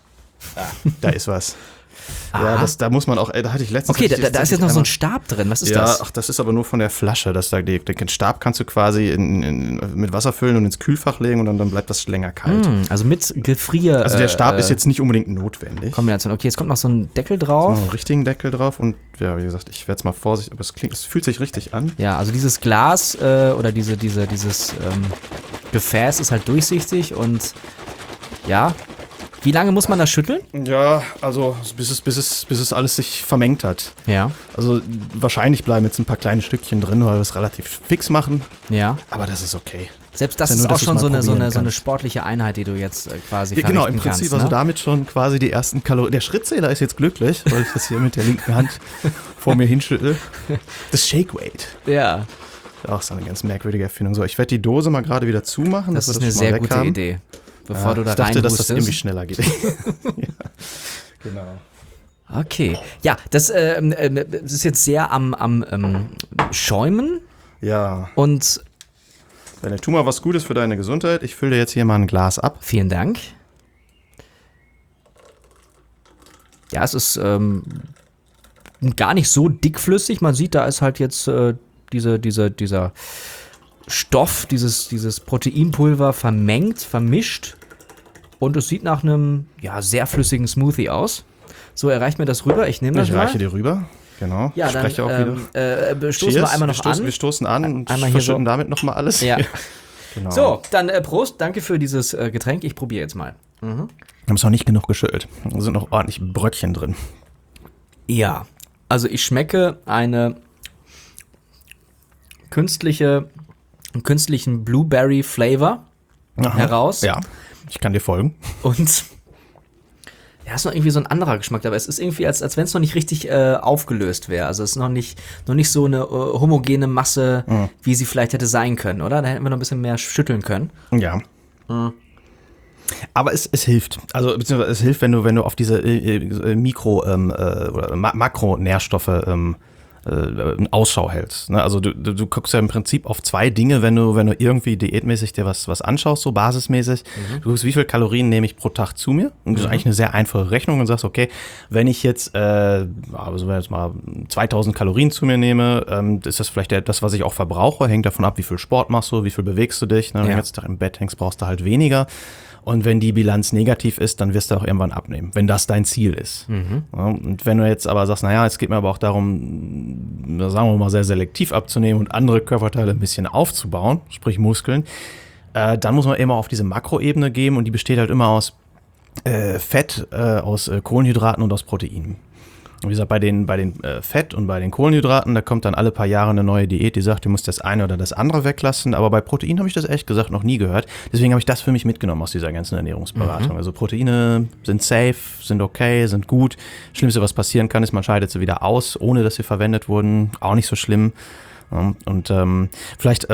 [SPEAKER 1] Da ist was. Ja, da muss man auch, da hatte ich letztens...
[SPEAKER 2] Okay, da ist jetzt noch so ein Stab drin, was ist das?
[SPEAKER 1] Ja, ach, das ist aber nur von der Flasche, den Stab kannst du quasi mit Wasser füllen und ins Kühlfach legen und dann bleibt das länger kalt.
[SPEAKER 2] Also mit Gefrier...
[SPEAKER 1] Also der Stab ist jetzt nicht unbedingt notwendig.
[SPEAKER 2] Kombination, okay, jetzt kommt noch so ein Deckel drauf.
[SPEAKER 1] Noch einen richtigen Deckel drauf und ja, wie gesagt, ich werde es mal vorsichtig, aber es fühlt sich richtig an.
[SPEAKER 2] Ja, also dieses Glas oder dieses Gefäß ist halt durchsichtig und ja... Wie lange muss man das schütteln?
[SPEAKER 1] Ja, also bis es alles sich vermengt hat.
[SPEAKER 2] Ja.
[SPEAKER 1] Also wahrscheinlich bleiben jetzt ein paar kleine Stückchen drin, weil wir es relativ fix machen.
[SPEAKER 2] Ja.
[SPEAKER 1] Aber das ist okay.
[SPEAKER 2] Selbst das ist auch schon so eine sportliche Einheit, die du jetzt quasi verrichten
[SPEAKER 1] genau, im Prinzip,
[SPEAKER 2] kannst,
[SPEAKER 1] also damit schon quasi die ersten Kalorien. Der Schrittzähler ist jetzt glücklich, weil ich das hier mit der linken Hand vor mir hinschüttel. Das Shake Weight.
[SPEAKER 2] Ja.
[SPEAKER 1] Auch so eine ganz merkwürdige Erfindung. So, ich werde die Dose mal gerade wieder zumachen.
[SPEAKER 2] Das ist eine sehr gute Idee. Bevor du da
[SPEAKER 1] ich dachte, dass
[SPEAKER 2] reinhustest.
[SPEAKER 1] das irgendwie schneller geht. Ja, genau.
[SPEAKER 2] Okay. Ja, das ist jetzt sehr am Schäumen.
[SPEAKER 1] Ja.
[SPEAKER 2] Und
[SPEAKER 1] tu mal was Gutes für deine Gesundheit. Ich fülle dir jetzt hier mal ein Glas ab.
[SPEAKER 2] Vielen Dank. Ja, es ist gar nicht so dickflüssig. Man sieht, da ist halt jetzt dieser Stoff, dieses Proteinpulver vermischt. Und es sieht nach einem sehr flüssigen Smoothie aus. So, erreicht mir das rüber. Ich nehme das mal.
[SPEAKER 1] Ich reiche dir rüber. Genau.
[SPEAKER 2] Ja,
[SPEAKER 1] ich spreche auch wieder.
[SPEAKER 2] Stoßen wir einmal noch an.
[SPEAKER 1] Wir stoßen an und
[SPEAKER 2] einmal
[SPEAKER 1] verschütten damit nochmal alles.
[SPEAKER 2] Ja.
[SPEAKER 1] Genau.
[SPEAKER 2] So, dann Prost. Danke für dieses Getränk. Ich probiere jetzt mal.
[SPEAKER 1] Wir haben es noch nicht genug geschüttelt. Da sind noch ordentlich Bröckchen drin.
[SPEAKER 2] Ja, also ich schmecke einen künstlichen Blueberry-Flavor heraus.
[SPEAKER 1] Ja, ich kann dir folgen.
[SPEAKER 2] Und ja, ist noch irgendwie so ein anderer Geschmack, aber es ist irgendwie, als wenn es noch nicht richtig aufgelöst wäre. Also es ist noch nicht so eine homogene Masse, wie sie vielleicht hätte sein können, oder? Da hätten wir noch ein bisschen mehr schütteln können.
[SPEAKER 1] Ja. Aber es hilft. Also beziehungsweise es hilft, wenn du auf diese Mikro- oder Makronährstoffe Ausschau hältst. Ne? Also du guckst ja im Prinzip auf zwei Dinge, wenn du irgendwie diätmäßig dir was anschaust, so basismäßig. Du guckst, wie viel Kalorien nehme ich pro Tag zu mir? Und das ist eigentlich eine sehr einfache Rechnung und sagst, okay, wenn ich jetzt, jetzt mal 2000 Kalorien zu mir nehme, ist das vielleicht das, was ich auch verbrauche, hängt davon ab, wie viel Sport machst du, wie viel bewegst du dich. Ne? Wenn du den ganzen Tag im Bett hängst, brauchst du halt weniger. Und wenn die Bilanz negativ ist, dann wirst du auch irgendwann abnehmen, wenn das dein Ziel ist. Ja, und wenn du jetzt aber sagst, naja, es geht mir aber auch darum, sagen wir mal, sehr selektiv abzunehmen und andere Körperteile ein bisschen aufzubauen, sprich Muskeln, dann muss man immer auf diese Makroebene gehen und die besteht halt immer aus Fett, aus Kohlenhydraten und aus Proteinen. Und wie gesagt, bei den Fett und bei den Kohlenhydraten, da kommt dann alle paar Jahre eine neue Diät, die sagt, du musst das eine oder das andere weglassen. Aber bei Protein habe ich das ehrlich gesagt noch nie gehört. Deswegen habe ich das für mich mitgenommen aus dieser ganzen Ernährungsberatung. Also Proteine sind safe, sind okay, sind gut. Schlimmste, was passieren kann, ist, man scheidet sie wieder aus, ohne dass sie verwendet wurden. Auch nicht so schlimm. Und vielleicht,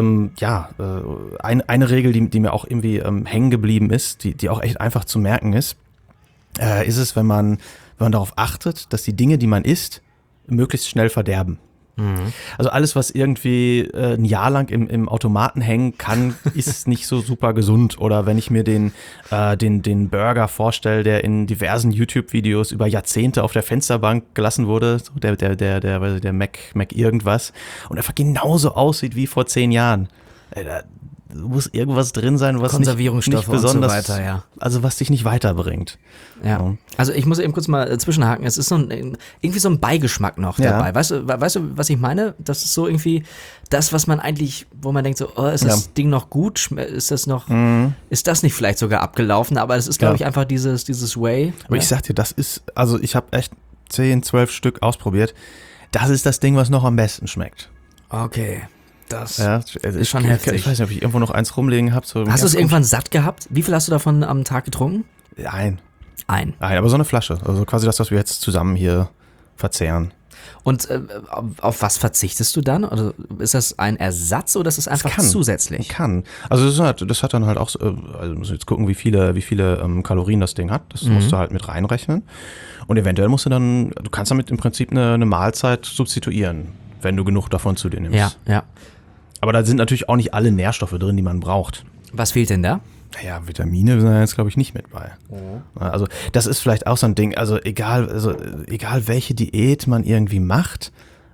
[SPEAKER 1] eine Regel, die mir auch irgendwie hängen geblieben ist, die auch echt einfach zu merken ist es, wenn man darauf achtet, dass die Dinge, die man isst, möglichst schnell verderben. Also alles, was irgendwie ein Jahr lang im Automaten hängen kann, ist nicht so super gesund. Oder wenn ich mir den Burger vorstelle, der in diversen YouTube-Videos über Jahrzehnte auf der Fensterbank gelassen wurde, so der Mac irgendwas, und einfach genauso aussieht wie vor 10 Jahren. Da muss irgendwas drin sein, was
[SPEAKER 2] Konservierungsstoffe
[SPEAKER 1] nicht besonders,
[SPEAKER 2] und so weiter, ja.
[SPEAKER 1] Also was dich nicht weiterbringt.
[SPEAKER 2] Ja. Also ich muss eben kurz mal zwischenhaken. Es ist irgendwie so ein Beigeschmack noch dabei. Weißt du, was ich meine? Das ist so irgendwie das, was man eigentlich, wo man denkt so, oh, ist das Ding noch gut? Ist das nicht vielleicht sogar abgelaufen? Aber es ist, glaube ich, einfach dieses Way.
[SPEAKER 1] Aber ich sag dir, also ich habe echt 10, 12 Stück ausprobiert. Das ist das Ding, was noch am besten schmeckt.
[SPEAKER 2] Okay. Das
[SPEAKER 1] ist
[SPEAKER 2] schon heftig.
[SPEAKER 1] Ich weiß nicht, ob ich irgendwo noch eins rumliegen habe. So
[SPEAKER 2] hast du es irgendwann satt gehabt? Wie viel hast du davon am Tag getrunken?
[SPEAKER 1] Ein, aber so eine Flasche. Also quasi das, was wir jetzt zusammen hier verzehren.
[SPEAKER 2] Und auf was verzichtest du dann? Also ist das ein Ersatz oder ist das einfach zusätzlich?
[SPEAKER 1] Also das hat dann halt auch, also musst du jetzt gucken, wie viele Kalorien das Ding hat. Das musst du halt mit reinrechnen. Und eventuell du kannst damit im Prinzip eine Mahlzeit substituieren, wenn du genug davon zu dir nimmst.
[SPEAKER 2] Ja.
[SPEAKER 1] Aber da sind natürlich auch nicht alle Nährstoffe drin, die man braucht.
[SPEAKER 2] Was fehlt denn da?
[SPEAKER 1] Naja, Vitamine sind da jetzt, glaube ich, nicht mit bei. Also das ist vielleicht auch so ein Ding, also egal welche Diät man irgendwie macht,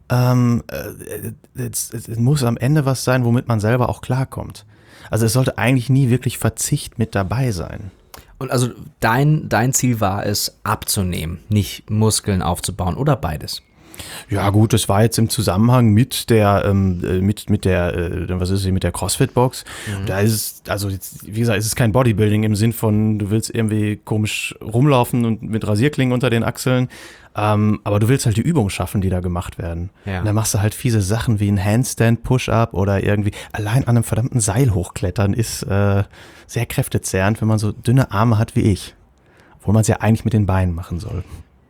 [SPEAKER 1] es muss am Ende was sein, womit man selber auch klarkommt. Also es sollte eigentlich nie wirklich Verzicht mit dabei sein.
[SPEAKER 2] Und also dein Ziel war es, abzunehmen, nicht Muskeln aufzubauen oder beides?
[SPEAKER 1] Ja gut, das war jetzt im Zusammenhang mit der CrossFit-Box. Da ist es, also jetzt, wie gesagt, ist es kein Bodybuilding im Sinn von, du willst irgendwie komisch rumlaufen und mit Rasierklingen unter den Achseln, aber du willst halt die Übungen schaffen, die da gemacht werden. Ja. Und dann machst du halt fiese Sachen wie ein Handstand, Push-Up oder irgendwie allein an einem verdammten Seil hochklettern ist sehr kräftezehrend, wenn man so dünne Arme hat wie ich. Obwohl man es ja eigentlich mit den Beinen machen soll.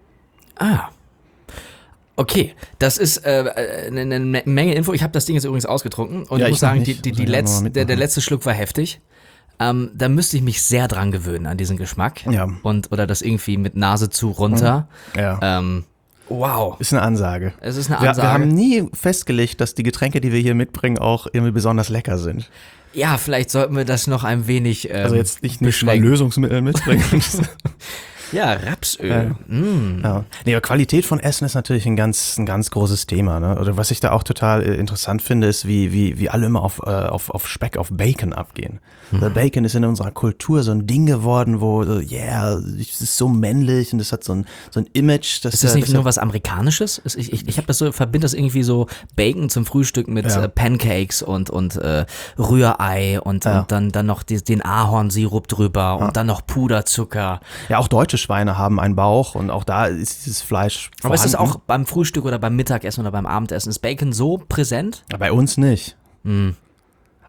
[SPEAKER 2] Okay, das ist eine Menge Info. Ich habe das Ding jetzt übrigens ausgetrunken und ich muss sagen, der letzte Schluck war heftig. Da müsste ich mich sehr dran gewöhnen an diesen Geschmack.
[SPEAKER 1] Ja.
[SPEAKER 2] Oder das irgendwie mit Nase zu runter.
[SPEAKER 1] Ja.
[SPEAKER 2] Wow.
[SPEAKER 1] Ist eine Ansage.
[SPEAKER 2] Es ist eine Ansage.
[SPEAKER 1] Wir haben nie festgelegt, dass die Getränke, die wir hier mitbringen, auch irgendwie besonders lecker sind.
[SPEAKER 2] Ja, vielleicht sollten wir das noch ein wenig
[SPEAKER 1] also jetzt nicht mal Lösungsmittel mitbringen.
[SPEAKER 2] Ja, Rapsöl.
[SPEAKER 1] Ja. Nee, aber Qualität von Essen ist natürlich ein ganz großes Thema. Ne? Oder was ich da auch total interessant finde, ist, wie alle immer auf Speck, auf Bacon abgehen. Bacon ist in unserer Kultur so ein Ding geworden, wo, es ist so männlich und es hat so ein Image.
[SPEAKER 2] Ist das nicht nur was Amerikanisches? Ich habe das so, verbinde das irgendwie so Bacon zum Frühstück mit Pancakes und Rührei und dann noch den Ahornsirup drüber und dann noch Puderzucker.
[SPEAKER 1] Ja, auch deutsche Schweine haben einen Bauch und auch da ist dieses Fleisch vorhanden.
[SPEAKER 2] Aber ist es auch beim Frühstück oder beim Mittagessen oder beim Abendessen, ist Bacon so präsent?
[SPEAKER 1] Ja, bei uns nicht.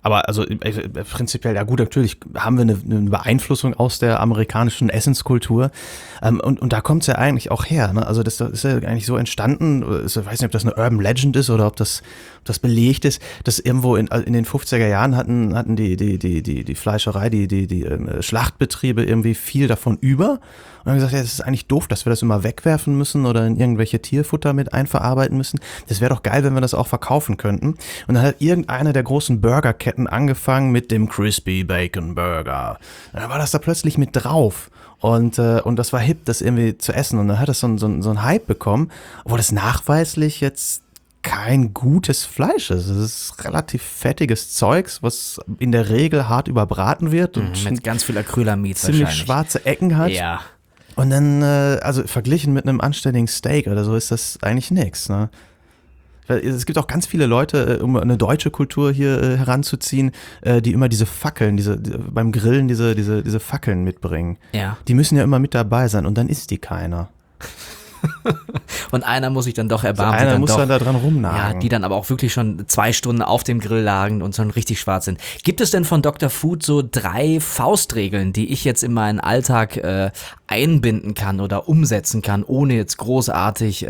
[SPEAKER 1] Aber also prinzipiell, ja gut, natürlich haben wir eine Beeinflussung aus der amerikanischen Essenskultur. Und da kommt es ja eigentlich auch her. Ne? Also das ist ja eigentlich so entstanden, ich weiß nicht, ob das eine Urban Legend ist oder ob das belegt ist, dass irgendwo in den 50er Jahren hatten die Fleischerei, die Schlachtbetriebe irgendwie viel davon über. Und haben gesagt, ja, das ist eigentlich doof, dass wir das immer wegwerfen müssen oder in irgendwelche Tierfutter mit einverarbeiten müssen. Das wäre doch geil, wenn wir das auch verkaufen könnten. Und dann hat irgendeine der großen Burgerketten angefangen mit dem Crispy Bacon Burger. Und dann war das da plötzlich mit drauf. Und das war hip, das irgendwie zu essen. Und dann hat das so ein Hype bekommen, obwohl das nachweislich jetzt kein gutes Fleisch ist. Es ist relativ fettiges Zeugs, was in der Regel hart überbraten wird und
[SPEAKER 2] mit ganz viel Acrylamid
[SPEAKER 1] ziemlich
[SPEAKER 2] wahrscheinlich.
[SPEAKER 1] schwarze Ecken hat.
[SPEAKER 2] Ja.
[SPEAKER 1] Und dann, also verglichen mit einem anständigen Steak oder so, ist das eigentlich nichts. Ne? Es gibt auch ganz viele Leute, um eine deutsche Kultur hier heranzuziehen, die immer diese Fackeln, beim Grillen diese Fackeln mitbringen.
[SPEAKER 2] Ja.
[SPEAKER 1] Die müssen ja immer mit dabei sein und dann isst die keiner.
[SPEAKER 2] Und einer muss sich dann doch erbarmen.
[SPEAKER 1] Einer muss dann da dran rumnagen.
[SPEAKER 2] Ja, die dann aber auch wirklich schon 2 Stunden auf dem Grill lagen und schon richtig schwarz sind. Gibt es denn von Dr. Food so 3 Faustregeln, die ich jetzt in meinen Alltag einbinden kann oder umsetzen kann, ohne jetzt großartig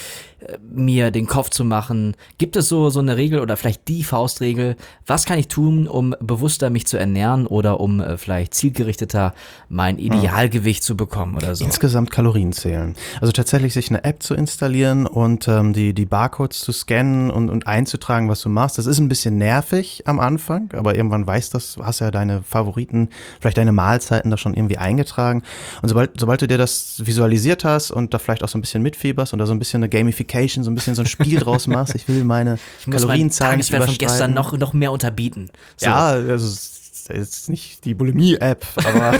[SPEAKER 2] mir den Kopf zu machen? Gibt es so eine Regel oder vielleicht die Faustregel? Was kann ich tun, um bewusster mich zu ernähren oder um vielleicht zielgerichteter mein Idealgewicht zu bekommen oder so?
[SPEAKER 1] Insgesamt Kalorien zählen. Also tatsächlich sich eine App zu installieren und die Barcodes zu scannen und einzutragen, was du machst. Das ist ein bisschen nervig am Anfang, aber irgendwann hast ja deine Favoriten, vielleicht deine Mahlzeiten da schon irgendwie eingetragen. Und sobald du dir das visualisiert hast und da vielleicht auch so ein bisschen mitfieberst und da so ein bisschen eine Gamification, so ein bisschen so ein Spiel draus machst, ich will meine Kalorienzahlen nicht überschreiten.
[SPEAKER 2] von gestern noch mehr unterbieten. So.
[SPEAKER 1] Ja, also das ist jetzt nicht die Bulimie-App, aber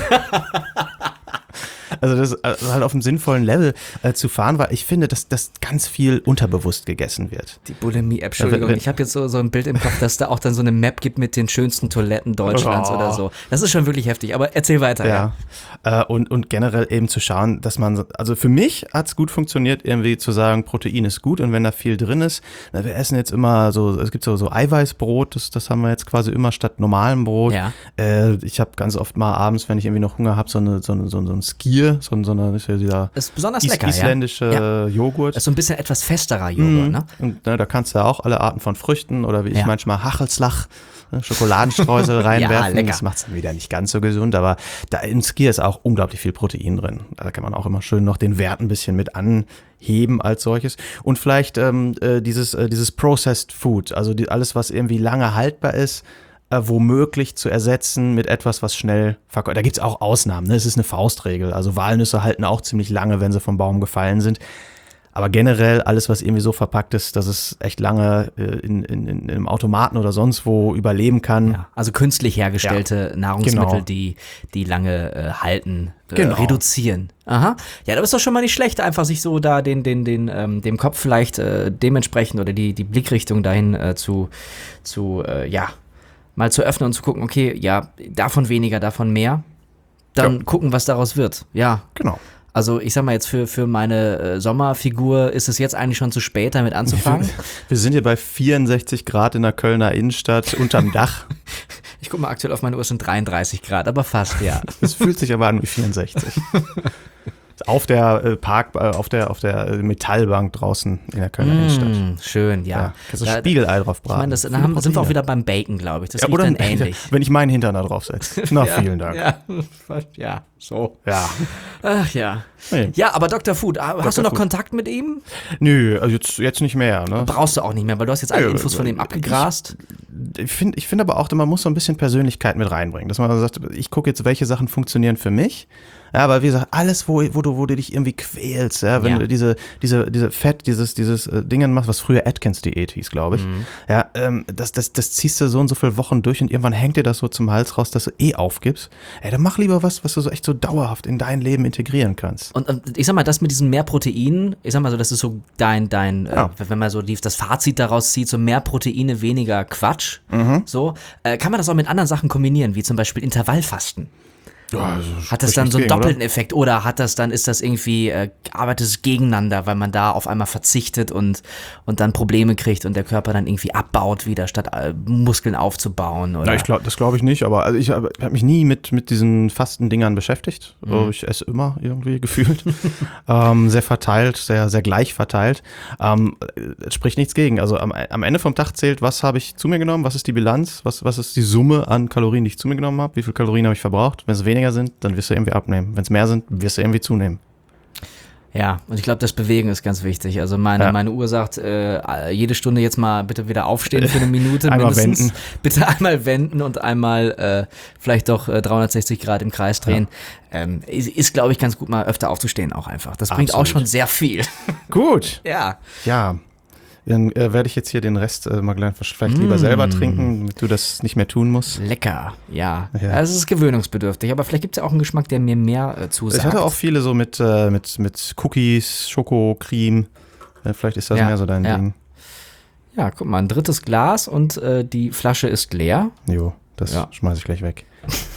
[SPEAKER 1] also das halt auf einem sinnvollen Level zu fahren, weil ich finde, dass das ganz viel unterbewusst gegessen wird.
[SPEAKER 2] Die Bulimie-App, Entschuldigung, ich habe jetzt so ein Bild im Kopf, dass da auch dann so eine Map gibt mit den schönsten Toiletten Deutschlands oder so. Das ist schon wirklich heftig, aber erzähl weiter.
[SPEAKER 1] Ja. Und generell eben zu schauen, dass man, also für mich hat es gut funktioniert, irgendwie zu sagen, Protein ist gut und wenn da viel drin ist, wir essen jetzt immer so, es gibt so Eiweißbrot, das haben wir jetzt quasi immer statt normalem Brot.
[SPEAKER 2] Ja.
[SPEAKER 1] Ich habe ganz oft mal abends, wenn ich irgendwie noch Hunger habe, so ein Skier, dieser
[SPEAKER 2] ist besonders lecker,
[SPEAKER 1] isländische Joghurt.
[SPEAKER 2] Das ist so ein bisschen etwas festerer Joghurt, ne?
[SPEAKER 1] Und da kannst du ja auch alle Arten von Früchten oder wie ich manchmal Hachelslach, Schokoladenstreusel reinwerfen.
[SPEAKER 2] lecker.
[SPEAKER 1] Das macht es dann wieder nicht ganz so gesund, aber da im Skier ist auch unglaublich viel Protein drin. Da kann man auch immer schön noch den Wert ein bisschen mit anheben als solches. Und vielleicht dieses Processed Food, also alles, was irgendwie lange haltbar ist, womöglich zu ersetzen mit etwas, was schnell verkauft. Da gibt es auch Ausnahmen, ne? Es ist eine Faustregel. Also Walnüsse halten auch ziemlich lange, wenn sie vom Baum gefallen sind. Aber generell alles, was irgendwie so verpackt ist, dass es echt lange in einem Automaten oder sonst wo überleben kann.
[SPEAKER 2] Ja, also künstlich hergestellte Nahrungsmittel,
[SPEAKER 1] genau.
[SPEAKER 2] die lange halten,
[SPEAKER 1] Genau.
[SPEAKER 2] reduzieren. Aha. Ja, das ist doch schon mal nicht schlecht, einfach sich so da dem Kopf vielleicht dementsprechend oder die Blickrichtung dahin mal zu öffnen und zu gucken, okay, ja, davon weniger, davon mehr. Dann gucken, was daraus wird. Ja.
[SPEAKER 1] Genau.
[SPEAKER 2] Also ich sag mal jetzt für meine Sommerfigur ist es jetzt eigentlich schon zu spät, damit anzufangen.
[SPEAKER 1] Wir sind hier bei 64 Grad in der Kölner Innenstadt unterm Dach.
[SPEAKER 2] Ich guck mal aktuell auf meine Uhr, es sind 33 Grad, aber fast, ja.
[SPEAKER 1] Es fühlt sich aber an wie 64. Auf der auf der Metallbank draußen in der Kölner Innenstadt.
[SPEAKER 2] Schön, ja.
[SPEAKER 1] Kannst du Spiegelei drauf braten.
[SPEAKER 2] Ich meine, da sind wir auch wieder beim Bacon, glaube ich. Das riecht
[SPEAKER 1] oder
[SPEAKER 2] dann ähnlich.
[SPEAKER 1] Wenn ich meinen Hintern da drauf setze. Na, vielen Dank.
[SPEAKER 2] Ja, so.
[SPEAKER 1] Ja.
[SPEAKER 2] Ach ja.
[SPEAKER 1] Nee.
[SPEAKER 2] Ja, aber Dr. Food, hast du noch
[SPEAKER 1] Food.
[SPEAKER 2] Kontakt mit ihm?
[SPEAKER 1] Nö, also jetzt nicht mehr. Ne?
[SPEAKER 2] Brauchst du auch nicht mehr, weil du hast jetzt alle Infos von ihm abgegrast.
[SPEAKER 1] Ich finde aber auch, man muss so ein bisschen Persönlichkeit mit reinbringen. Dass man sagt, ich gucke jetzt, welche Sachen funktionieren für mich. Ja, aber wie gesagt, alles, wo du dich irgendwie quälst, ja, wenn du diese Fett, dieses Dingen machst, was früher Atkins-Diät hieß, glaube ich, ja, das ziehst du so und so viele Wochen durch und irgendwann hängt dir das so zum Hals raus, dass du aufgibst. Ey, dann mach lieber was du so echt so dauerhaft in dein Leben integrieren kannst.
[SPEAKER 2] Und ich sag mal, das mit diesen mehr Proteinen, ich sag mal so, das ist so wenn man so das Fazit daraus zieht, so mehr Proteine, weniger Quatsch, so, kann man das auch mit anderen Sachen kombinieren, wie zum Beispiel Intervallfasten.
[SPEAKER 1] Ja,
[SPEAKER 2] Hat das dann so einen doppelten Effekt oder ist das irgendwie, arbeitet es gegeneinander, weil man da auf einmal verzichtet und dann Probleme kriegt und der Körper dann irgendwie abbaut wieder, statt Muskeln aufzubauen? Oder?
[SPEAKER 1] Ja, das glaube ich nicht, aber also ich habe mich nie mit diesen Fastendingern beschäftigt. Ich esse immer irgendwie gefühlt. Sehr verteilt, sehr, sehr gleich verteilt. Es spricht nichts gegen. Also am Ende vom Tag zählt, was habe ich zu mir genommen, was ist die Bilanz, was ist die Summe an Kalorien, die ich zu mir genommen habe, wie viele Kalorien habe ich verbraucht. Wenn es weniger sind, dann wirst du irgendwie abnehmen. Wenn es mehr sind, wirst du irgendwie zunehmen.
[SPEAKER 2] Ja, und ich glaube, das Bewegen ist ganz wichtig. Also meine Uhr sagt, jede Stunde jetzt mal bitte wieder aufstehen für eine Minute
[SPEAKER 1] einmal
[SPEAKER 2] mindestens.
[SPEAKER 1] wenden.
[SPEAKER 2] Bitte einmal wenden und einmal vielleicht doch 360 Grad im Kreis drehen. Ja. Ist, glaube ich, ganz gut, mal öfter aufzustehen auch einfach. Das bringt auch schon sehr viel.
[SPEAKER 1] Gut.
[SPEAKER 2] Ja.
[SPEAKER 1] Ja. Dann werde ich jetzt hier den Rest mal gleich vielleicht lieber selber trinken, damit du das nicht mehr tun musst.
[SPEAKER 2] Lecker, ja. Also es ist gewöhnungsbedürftig, aber vielleicht gibt es ja auch einen Geschmack, der mir mehr zusagt.
[SPEAKER 1] Ich hatte auch viele so mit Cookies, Schoko, Creme. Vielleicht ist das mehr so dein Ding.
[SPEAKER 2] Ja, guck mal, ein drittes Glas und die Flasche ist leer.
[SPEAKER 1] Jo, das schmeiße ich gleich weg.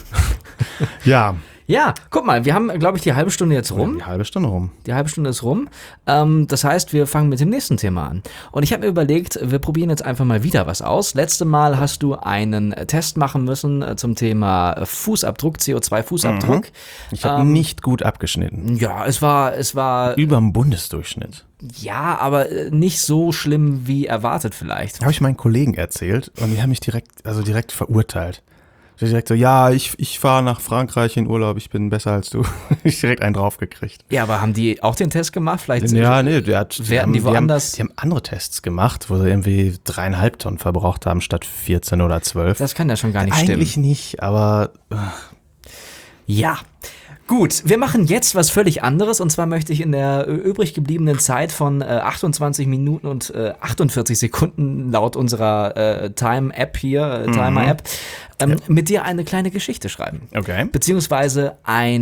[SPEAKER 1] Ja.
[SPEAKER 2] Ja, guck mal, wir haben, glaube ich, die halbe Stunde jetzt rum.
[SPEAKER 1] Die halbe Stunde rum.
[SPEAKER 2] Die halbe Stunde ist rum. Das heißt, wir fangen mit dem nächsten Thema an. Und ich habe mir überlegt, wir probieren jetzt einfach mal wieder was aus. Letzte Mal hast du einen Test machen müssen zum Thema Fußabdruck, CO2-Fußabdruck.
[SPEAKER 1] Ich habe nicht gut abgeschnitten.
[SPEAKER 2] Ja, es war
[SPEAKER 1] über dem Bundesdurchschnitt.
[SPEAKER 2] Ja, aber nicht so schlimm wie erwartet vielleicht.
[SPEAKER 1] Habe ich meinen Kollegen erzählt und die haben mich direkt verurteilt. Direkt so, ja, ich fahre nach Frankreich in Urlaub, ich bin besser als du. Ich direkt einen draufgekriegt.
[SPEAKER 2] Ja, aber haben die auch den Test gemacht? Vielleicht
[SPEAKER 1] die haben andere Tests gemacht, wo sie irgendwie 3,5 Tonnen verbraucht haben statt 14 oder 12.
[SPEAKER 2] Das kann ja schon gar nicht stimmen.
[SPEAKER 1] Eigentlich nicht, aber
[SPEAKER 2] ja. Gut, wir machen jetzt was völlig anderes und zwar möchte ich in der übrig gebliebenen Zeit von 28 Minuten und 48 Sekunden laut unserer Time-App hier, Timer-App, mit dir eine kleine Geschichte schreiben.
[SPEAKER 1] Okay.
[SPEAKER 2] Beziehungsweise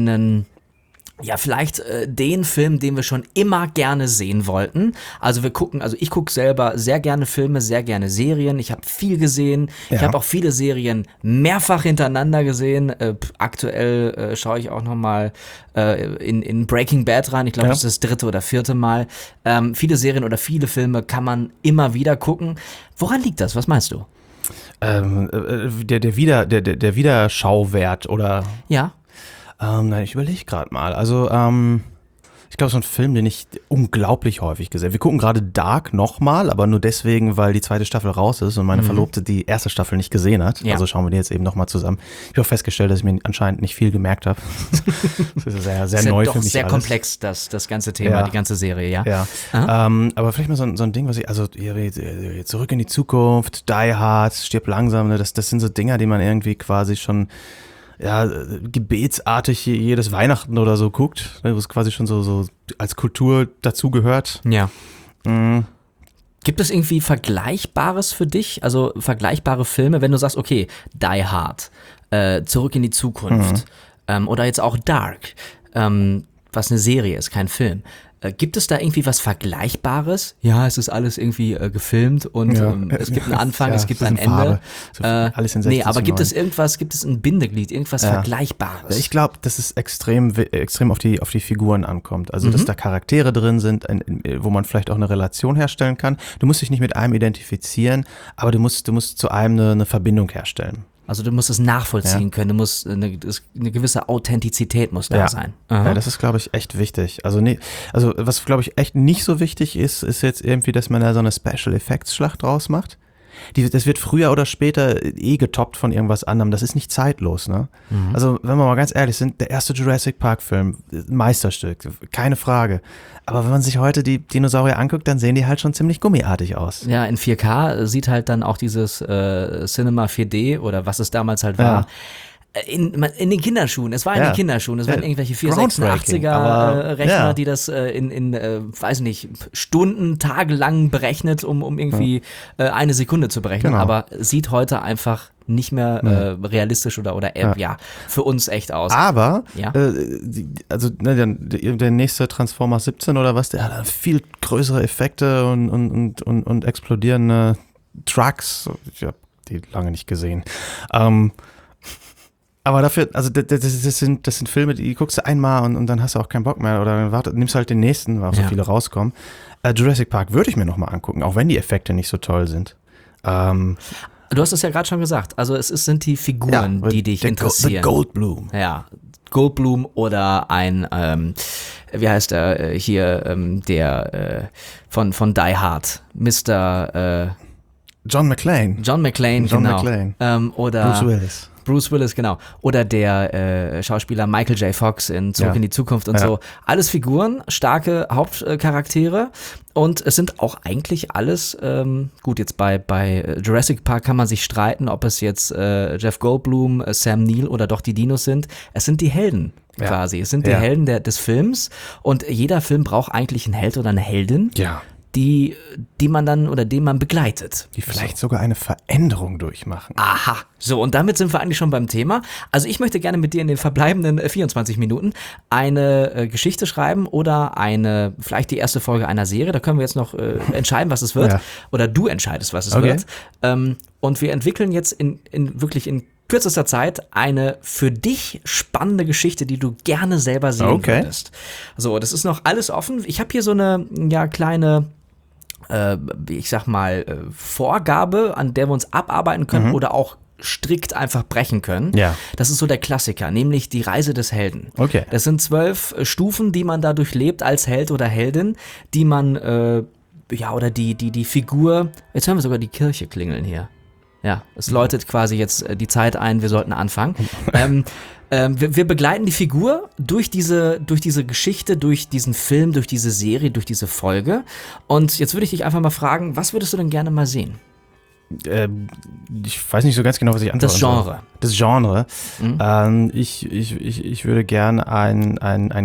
[SPEAKER 2] vielleicht den Film, den wir schon immer gerne sehen wollten. Also ich gucke selber sehr gerne Filme, sehr gerne Serien. Ich habe viel gesehen. Ja. Ich habe auch viele Serien mehrfach hintereinander gesehen. Aktuell schaue ich auch nochmal in Breaking Bad rein. Ich glaube, das ist das 3. oder 4. Mal. Viele Serien oder viele Filme kann man immer wieder gucken. Woran liegt das? Was meinst du?
[SPEAKER 1] Der Wiederschauwert oder?
[SPEAKER 2] Ja.
[SPEAKER 1] Nein, ich überlege gerade mal. Also, ich glaube, so ein Film, den ich unglaublich häufig gesehen habe. Wir gucken gerade Dark nochmal, aber nur deswegen, weil die 2. Staffel raus ist und meine Verlobte die 1. Staffel nicht gesehen hat. Ja. Also schauen wir die jetzt eben nochmal zusammen. Ich habe auch festgestellt, dass ich mir anscheinend nicht viel gemerkt habe. Das ist sehr, sehr neu für mich.
[SPEAKER 2] Sehr komplex, das ganze Thema, die ganze Serie, ja.
[SPEAKER 1] Ja. Aber vielleicht mal so ein Ding, Zurück in die Zukunft, Die Hard, Stirb langsam, ne? Das sind so Dinger, die man irgendwie quasi schon gebetsartig jedes Weihnachten oder so guckt, wo es quasi schon so als Kultur dazugehört.
[SPEAKER 2] Ja. Gibt es irgendwie Vergleichbares für dich? Also vergleichbare Filme, wenn du sagst, okay, Die Hard, Zurück in die Zukunft oder jetzt auch Dark, was eine Serie ist, kein Film. Gibt es da irgendwie was Vergleichbares? Ja, es ist alles irgendwie gefilmt und es gibt einen Anfang, es gibt ein Ende.
[SPEAKER 1] Alles in 16
[SPEAKER 2] aber gibt es ein Bindeglied, irgendwas Vergleichbares?
[SPEAKER 1] Ich glaube, dass es extrem auf die Figuren ankommt. Also, dass da Charaktere drin sind, wo man vielleicht auch eine Relation herstellen kann. Du musst dich nicht mit einem identifizieren, aber du musst zu einem eine Verbindung herstellen.
[SPEAKER 2] Also du musst es nachvollziehen können, du musst eine gewisse Authentizität muss da sein. Aha.
[SPEAKER 1] Ja, das ist, glaube ich, echt wichtig. Also was, glaube ich, echt nicht so wichtig ist jetzt irgendwie, dass man da so eine Special Effects Schlacht draus macht. Das wird früher oder später getoppt von irgendwas anderem. Das ist nicht zeitlos, ne? Also, wenn wir mal ganz ehrlich sind, der erste Jurassic Park Film, Meisterstück, keine Frage. Aber wenn man sich heute die Dinosaurier anguckt, dann sehen die halt schon ziemlich gummiartig aus.
[SPEAKER 2] Ja, in 4K sieht halt dann auch dieses Cinema 4D oder was es damals halt war. In den Kinderschuhen, es war in den Kinderschuhen, es waren irgendwelche 486er Rechner, die das weiß nicht, Stunden, tagelang berechnet, um irgendwie eine Sekunde zu berechnen, aber sieht heute einfach nicht mehr realistisch oder für uns echt aus.
[SPEAKER 1] Aber, der nächste Transformers 17 oder was, der hat viel größere Effekte und explodierende Trucks. Ich habe die lange nicht gesehen. Aber dafür, also das sind Filme, die guckst du einmal und dann hast du auch keinen Bock mehr oder dann nimmst halt den nächsten, weil auch so viele rauskommen. Jurassic Park würde ich mir nochmal angucken, auch wenn die Effekte nicht so toll sind.
[SPEAKER 2] Du hast es ja gerade schon gesagt, also sind die Figuren, die dich interessieren.
[SPEAKER 1] The Goldblum.
[SPEAKER 2] Ja, Goldblum oder ein, wie heißt er hier, der von Die Hard, Mr.
[SPEAKER 1] John McClane.
[SPEAKER 2] John McClane, genau. Oder Bruce Willis, genau. Oder der Schauspieler Michael J. Fox in Zurück in die Zukunft und so. Alles Figuren, starke Hauptcharaktere. Und es sind auch eigentlich alles, gut, jetzt bei Jurassic Park kann man sich streiten, ob es jetzt Jeff Goldblum, Sam Neill oder doch die Dinos sind. Es sind die Helden quasi. Es sind die Helden des Films. Und jeder Film braucht eigentlich einen Held oder eine Heldin.
[SPEAKER 1] Ja.
[SPEAKER 2] Die man dann oder den man begleitet.
[SPEAKER 1] Die vielleicht sogar eine Veränderung durchmachen.
[SPEAKER 2] Aha. So, und damit sind wir eigentlich schon beim Thema. Also ich möchte gerne mit dir in den verbleibenden 24 Minuten eine Geschichte schreiben oder vielleicht die erste Folge einer Serie. Da können wir jetzt noch entscheiden, was es wird. Ja. Oder du entscheidest, was es wird. Und wir entwickeln jetzt wirklich in kürzester Zeit eine für dich spannende Geschichte, die du gerne selber sehen würdest. So, das ist noch alles offen. Ich habe hier so eine kleine ich sag mal, Vorgabe, an der wir uns abarbeiten können oder auch strikt einfach brechen können. Ja. Das ist so der Klassiker, nämlich die Reise des Helden. Okay. Das sind 12 Stufen, die man da durchlebt als Held oder Heldin, die man, oder die Figur, jetzt hören wir sogar die Kirche klingeln hier. Ja, es läutet quasi jetzt die Zeit ein, wir sollten anfangen. Wir begleiten die Figur durch diese Geschichte, durch diesen Film, durch diese Serie, durch diese Folge. Und jetzt würde ich dich einfach mal fragen, was würdest du denn gerne mal sehen?
[SPEAKER 1] Ich weiß nicht so ganz genau, was ich antworten soll. Das Genre. Ich würde gerne einen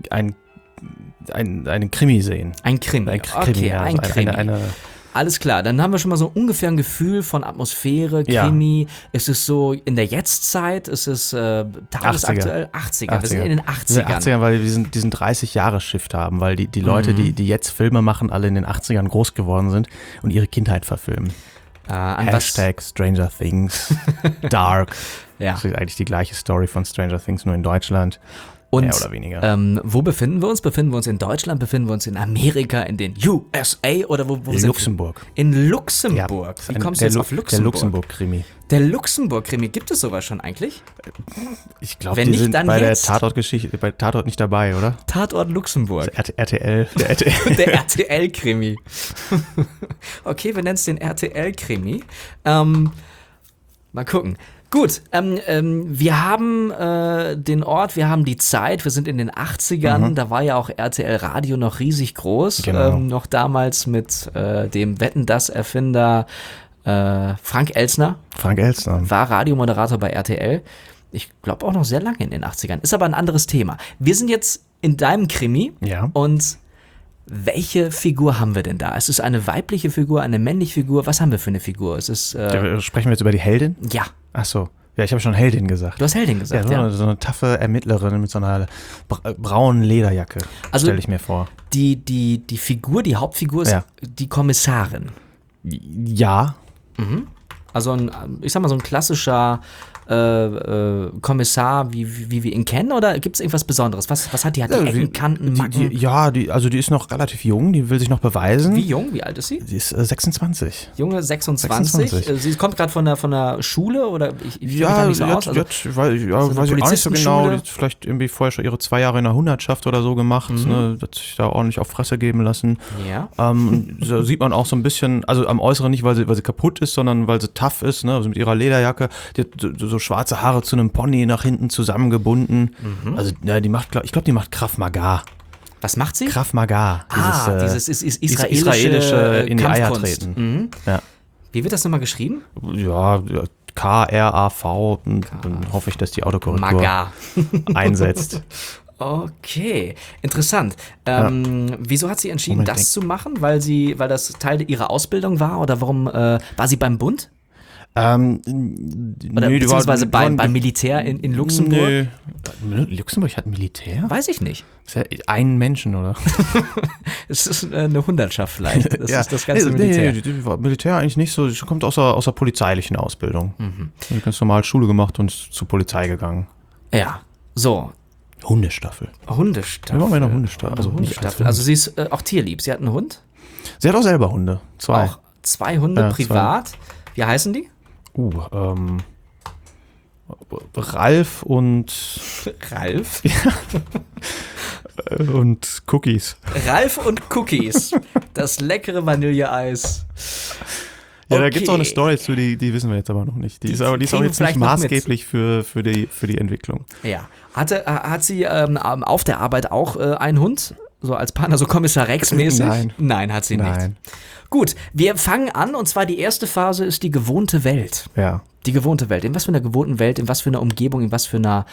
[SPEAKER 1] Krimi sehen.
[SPEAKER 2] Ein Krimi. Ein Krimi. Alles klar, dann haben wir schon mal so ungefähr ein Gefühl von Atmosphäre, Krimi. Ist es so in der Jetztzeit? Ist es tagesaktuell? 80er. Wir sind in den 80ern.
[SPEAKER 1] 80ern, weil wir diesen 30-Jahre-Shift haben, weil die Leute, die jetzt Filme machen, alle in den 80ern groß geworden sind und ihre Kindheit verfilmen. Hashtag Stranger Things, Dark. Das ist eigentlich die gleiche Story von Stranger Things, nur in Deutschland.
[SPEAKER 2] Und
[SPEAKER 1] mehr oder weniger.
[SPEAKER 2] Wo befinden wir uns? Befinden wir uns in Deutschland? Befinden wir uns in Amerika, in den USA? Oder wo
[SPEAKER 1] in Luxemburg.
[SPEAKER 2] In Luxemburg? Wie kommst du jetzt auf Luxemburg?
[SPEAKER 1] Der Luxemburg-Krimi.
[SPEAKER 2] Der Luxemburg-Krimi, gibt es sowas schon eigentlich?
[SPEAKER 1] Ich glaube, die sind bei der Tatort-Geschichte, bei Tatort nicht dabei, oder?
[SPEAKER 2] Tatort Luxemburg.
[SPEAKER 1] RTL.
[SPEAKER 2] Der RTL-Krimi. Okay, wir nennen es den RTL-Krimi. Mal gucken. Gut, wir haben den Ort, wir haben die Zeit, wir sind in den 80ern, da war ja auch RTL Radio noch riesig groß, noch damals mit dem Wetten, dass Erfinder Frank Elstner. War Radiomoderator bei RTL. Ich glaube auch noch sehr lange in den 80ern, ist aber ein anderes Thema. Wir sind jetzt in deinem Krimi und welche Figur haben wir denn da? Ist es eine weibliche Figur, eine männliche Figur? Was haben wir für eine Figur?
[SPEAKER 1] Sprechen wir jetzt über die Heldin?
[SPEAKER 2] Ja.
[SPEAKER 1] Ach so. Ja, ich habe schon Heldin gesagt.
[SPEAKER 2] Du hast Heldin gesagt,
[SPEAKER 1] So eine taffe Ermittlerin mit so einer braunen Lederjacke, stelle ich mir vor.
[SPEAKER 2] Die Figur, die Hauptfigur ist die Kommissarin.
[SPEAKER 1] Ja.
[SPEAKER 2] Also ich sag mal so ein klassischer Kommissar, wie wir ihn kennen, oder gibt es irgendwas Besonderes? Was hat die? Hat die Ecken, Kanten, Macken?
[SPEAKER 1] Die ist noch relativ jung, die will sich noch beweisen.
[SPEAKER 2] Wie jung? Wie alt ist sie?
[SPEAKER 1] Sie ist 26.
[SPEAKER 2] Junge 26. Sie kommt gerade von der Schule, oder? Ich
[SPEAKER 1] weiß ich auch nicht so genau. Die hat vielleicht irgendwie vorher schon ihre 2 Jahre in der Hundertschaft oder so gemacht, hat sich da ordentlich auf Fresse geben lassen.
[SPEAKER 2] Ja.
[SPEAKER 1] So sieht man auch so ein bisschen, also am Äußeren nicht, weil sie kaputt ist, sondern weil sie tough ist, ne? Also mit ihrer Lederjacke, die hat so schwarze Haare zu einem Pony nach hinten zusammengebunden. Also die macht Krav Maga.
[SPEAKER 2] Was macht sie?
[SPEAKER 1] Krav Maga.
[SPEAKER 2] Dieses israelische
[SPEAKER 1] in die Eier treten. Ja.
[SPEAKER 2] Wie wird das nochmal geschrieben?
[SPEAKER 1] Ja, K-R-A-V. Dann hoffe ich, dass die Autokorrektur einsetzt.
[SPEAKER 2] Okay, interessant. Wieso hat sie entschieden, das zu machen? Weil das Teil ihrer Ausbildung war? Oder warum war sie beim Bund? Oder beziehungsweise beim Militär in Luxemburg?
[SPEAKER 1] Nö. Luxemburg hat Militär?
[SPEAKER 2] Weiß ich nicht.
[SPEAKER 1] Ist ja einen Menschen, oder?
[SPEAKER 2] Es ist eine Hundertschaft vielleicht. Das ist das ganze
[SPEAKER 1] Militär.
[SPEAKER 2] Militär.
[SPEAKER 1] Militär eigentlich nicht so. Das kommt aus der polizeilichen Ausbildung. Ganz normal Schule gemacht und zur Polizei gegangen.
[SPEAKER 2] Ja, so.
[SPEAKER 1] Hundestaffel.
[SPEAKER 2] Hundestaffel.
[SPEAKER 1] Wir waren bei einer Hundestaffel. Also nicht als
[SPEAKER 2] Hundestaffel. Also sie ist auch tierlieb. Sie hat einen Hund?
[SPEAKER 1] Sie hat auch selber Hunde. 2.
[SPEAKER 2] Auch 2 Hunde
[SPEAKER 1] Ja,
[SPEAKER 2] privat. Wie heißen die?
[SPEAKER 1] Ralf und
[SPEAKER 2] Ralf?
[SPEAKER 1] und Cookies.
[SPEAKER 2] Ralf und Cookies. Das leckere Vanilleeis.
[SPEAKER 1] Ja, da gibt es auch eine Story zu, die wissen wir jetzt aber noch nicht. Die ist auch
[SPEAKER 2] kriegen
[SPEAKER 1] jetzt
[SPEAKER 2] vielleicht
[SPEAKER 1] nicht
[SPEAKER 2] noch
[SPEAKER 1] maßgeblich für die Entwicklung.
[SPEAKER 2] Ja. Hat sie auf der Arbeit auch einen Hund? So als Partner, so Kommissar Rex-mäßig?
[SPEAKER 1] Nein.
[SPEAKER 2] Nein, hat sie nicht.
[SPEAKER 1] Nein.
[SPEAKER 2] Gut, wir fangen an und zwar die erste Phase ist die gewohnte Welt.
[SPEAKER 1] Ja.
[SPEAKER 2] Die gewohnte Welt. In was für einer gewohnten Welt, in was für einer Umgebung, in was für einem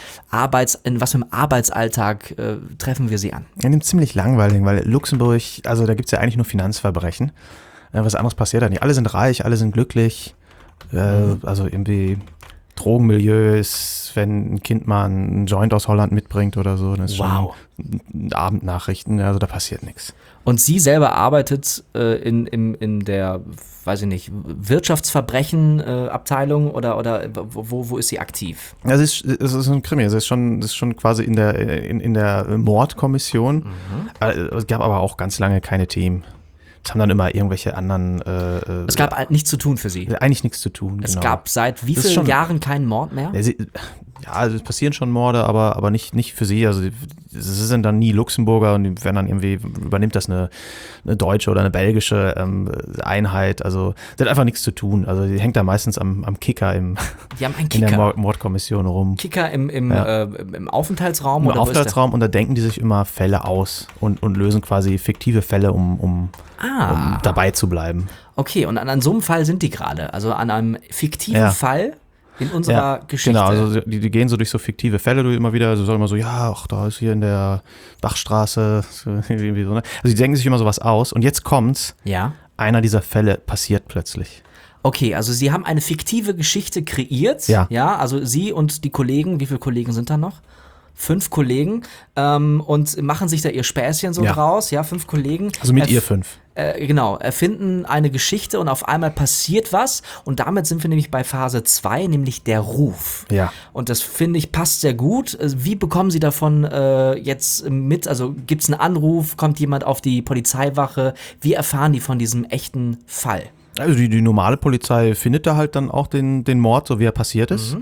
[SPEAKER 2] Arbeitsalltag treffen wir sie an?
[SPEAKER 1] Ja, dem ziemlich langweilig, weil Luxemburg, also da gibt es ja eigentlich nur Finanzverbrechen. Was anderes passiert da nicht. Alle sind reich, alle sind glücklich. Also irgendwie Drogenmilieus, wenn ein Kind mal einen Joint aus Holland mitbringt oder so, dann ist schon Abendnachrichten, also da passiert nichts.
[SPEAKER 2] Und sie selber arbeitet in der, weiß ich nicht, Wirtschaftsverbrechen-Abteilung oder wo ist sie aktiv?
[SPEAKER 1] Es ist ein Krimi, es ist schon quasi in der Mordkommission. Es gab aber auch ganz lange keine Themen. Es haben dann immer irgendwelche anderen.
[SPEAKER 2] Es gab halt nichts zu tun für sie.
[SPEAKER 1] Eigentlich nichts zu tun.
[SPEAKER 2] Es
[SPEAKER 1] genau.
[SPEAKER 2] gab seit wie vielen Jahren keinen Mord mehr?
[SPEAKER 1] Ja, also es passieren schon Morde, aber nicht für sie. Also sie sind dann nie Luxemburger und die werden dann irgendwie, übernimmt das eine deutsche oder eine belgische Einheit. Also das hat einfach nichts zu tun. Also die hängt da meistens am Kicker
[SPEAKER 2] Die haben einen Kicker.
[SPEAKER 1] in der Mordkommission rum.
[SPEAKER 2] Kicker im Aufenthaltsraum?
[SPEAKER 1] Im Aufenthaltsraum, und da denken die sich immer Fälle aus und lösen quasi fiktive Fälle, um dabei zu bleiben.
[SPEAKER 2] Okay, und an so einem Fall sind die gerade. Also an einem fiktiven Fall in unserer Geschichte.
[SPEAKER 1] Genau, also die gehen so durch so fiktive Fälle immer wieder. Also sagen immer so, ja, ach, da ist hier in der Bachstraße. So, irgendwie so, ne? Also die denken sich immer sowas aus. Und jetzt kommt's.
[SPEAKER 2] Ja.
[SPEAKER 1] Einer dieser Fälle passiert plötzlich.
[SPEAKER 2] Okay, also sie haben eine fiktive Geschichte kreiert.
[SPEAKER 1] Ja.
[SPEAKER 2] Ja, also sie und die Kollegen, wie viele Kollegen sind da noch? 5 Kollegen und machen sich da ihr Späßchen so draus, ja, 5 Kollegen.
[SPEAKER 1] Also mit ihr 5.
[SPEAKER 2] Genau, erfinden eine Geschichte und auf einmal passiert was und damit sind wir nämlich bei Phase 2, nämlich der Ruf.
[SPEAKER 1] Ja.
[SPEAKER 2] Und das, finde ich, passt sehr gut. Wie bekommen Sie davon jetzt mit? Also gibt es einen Anruf, kommt jemand auf die Polizeiwache? Wie erfahren die von diesem echten Fall?
[SPEAKER 1] Also die normale Polizei findet da halt dann auch den Mord, so wie er passiert ist.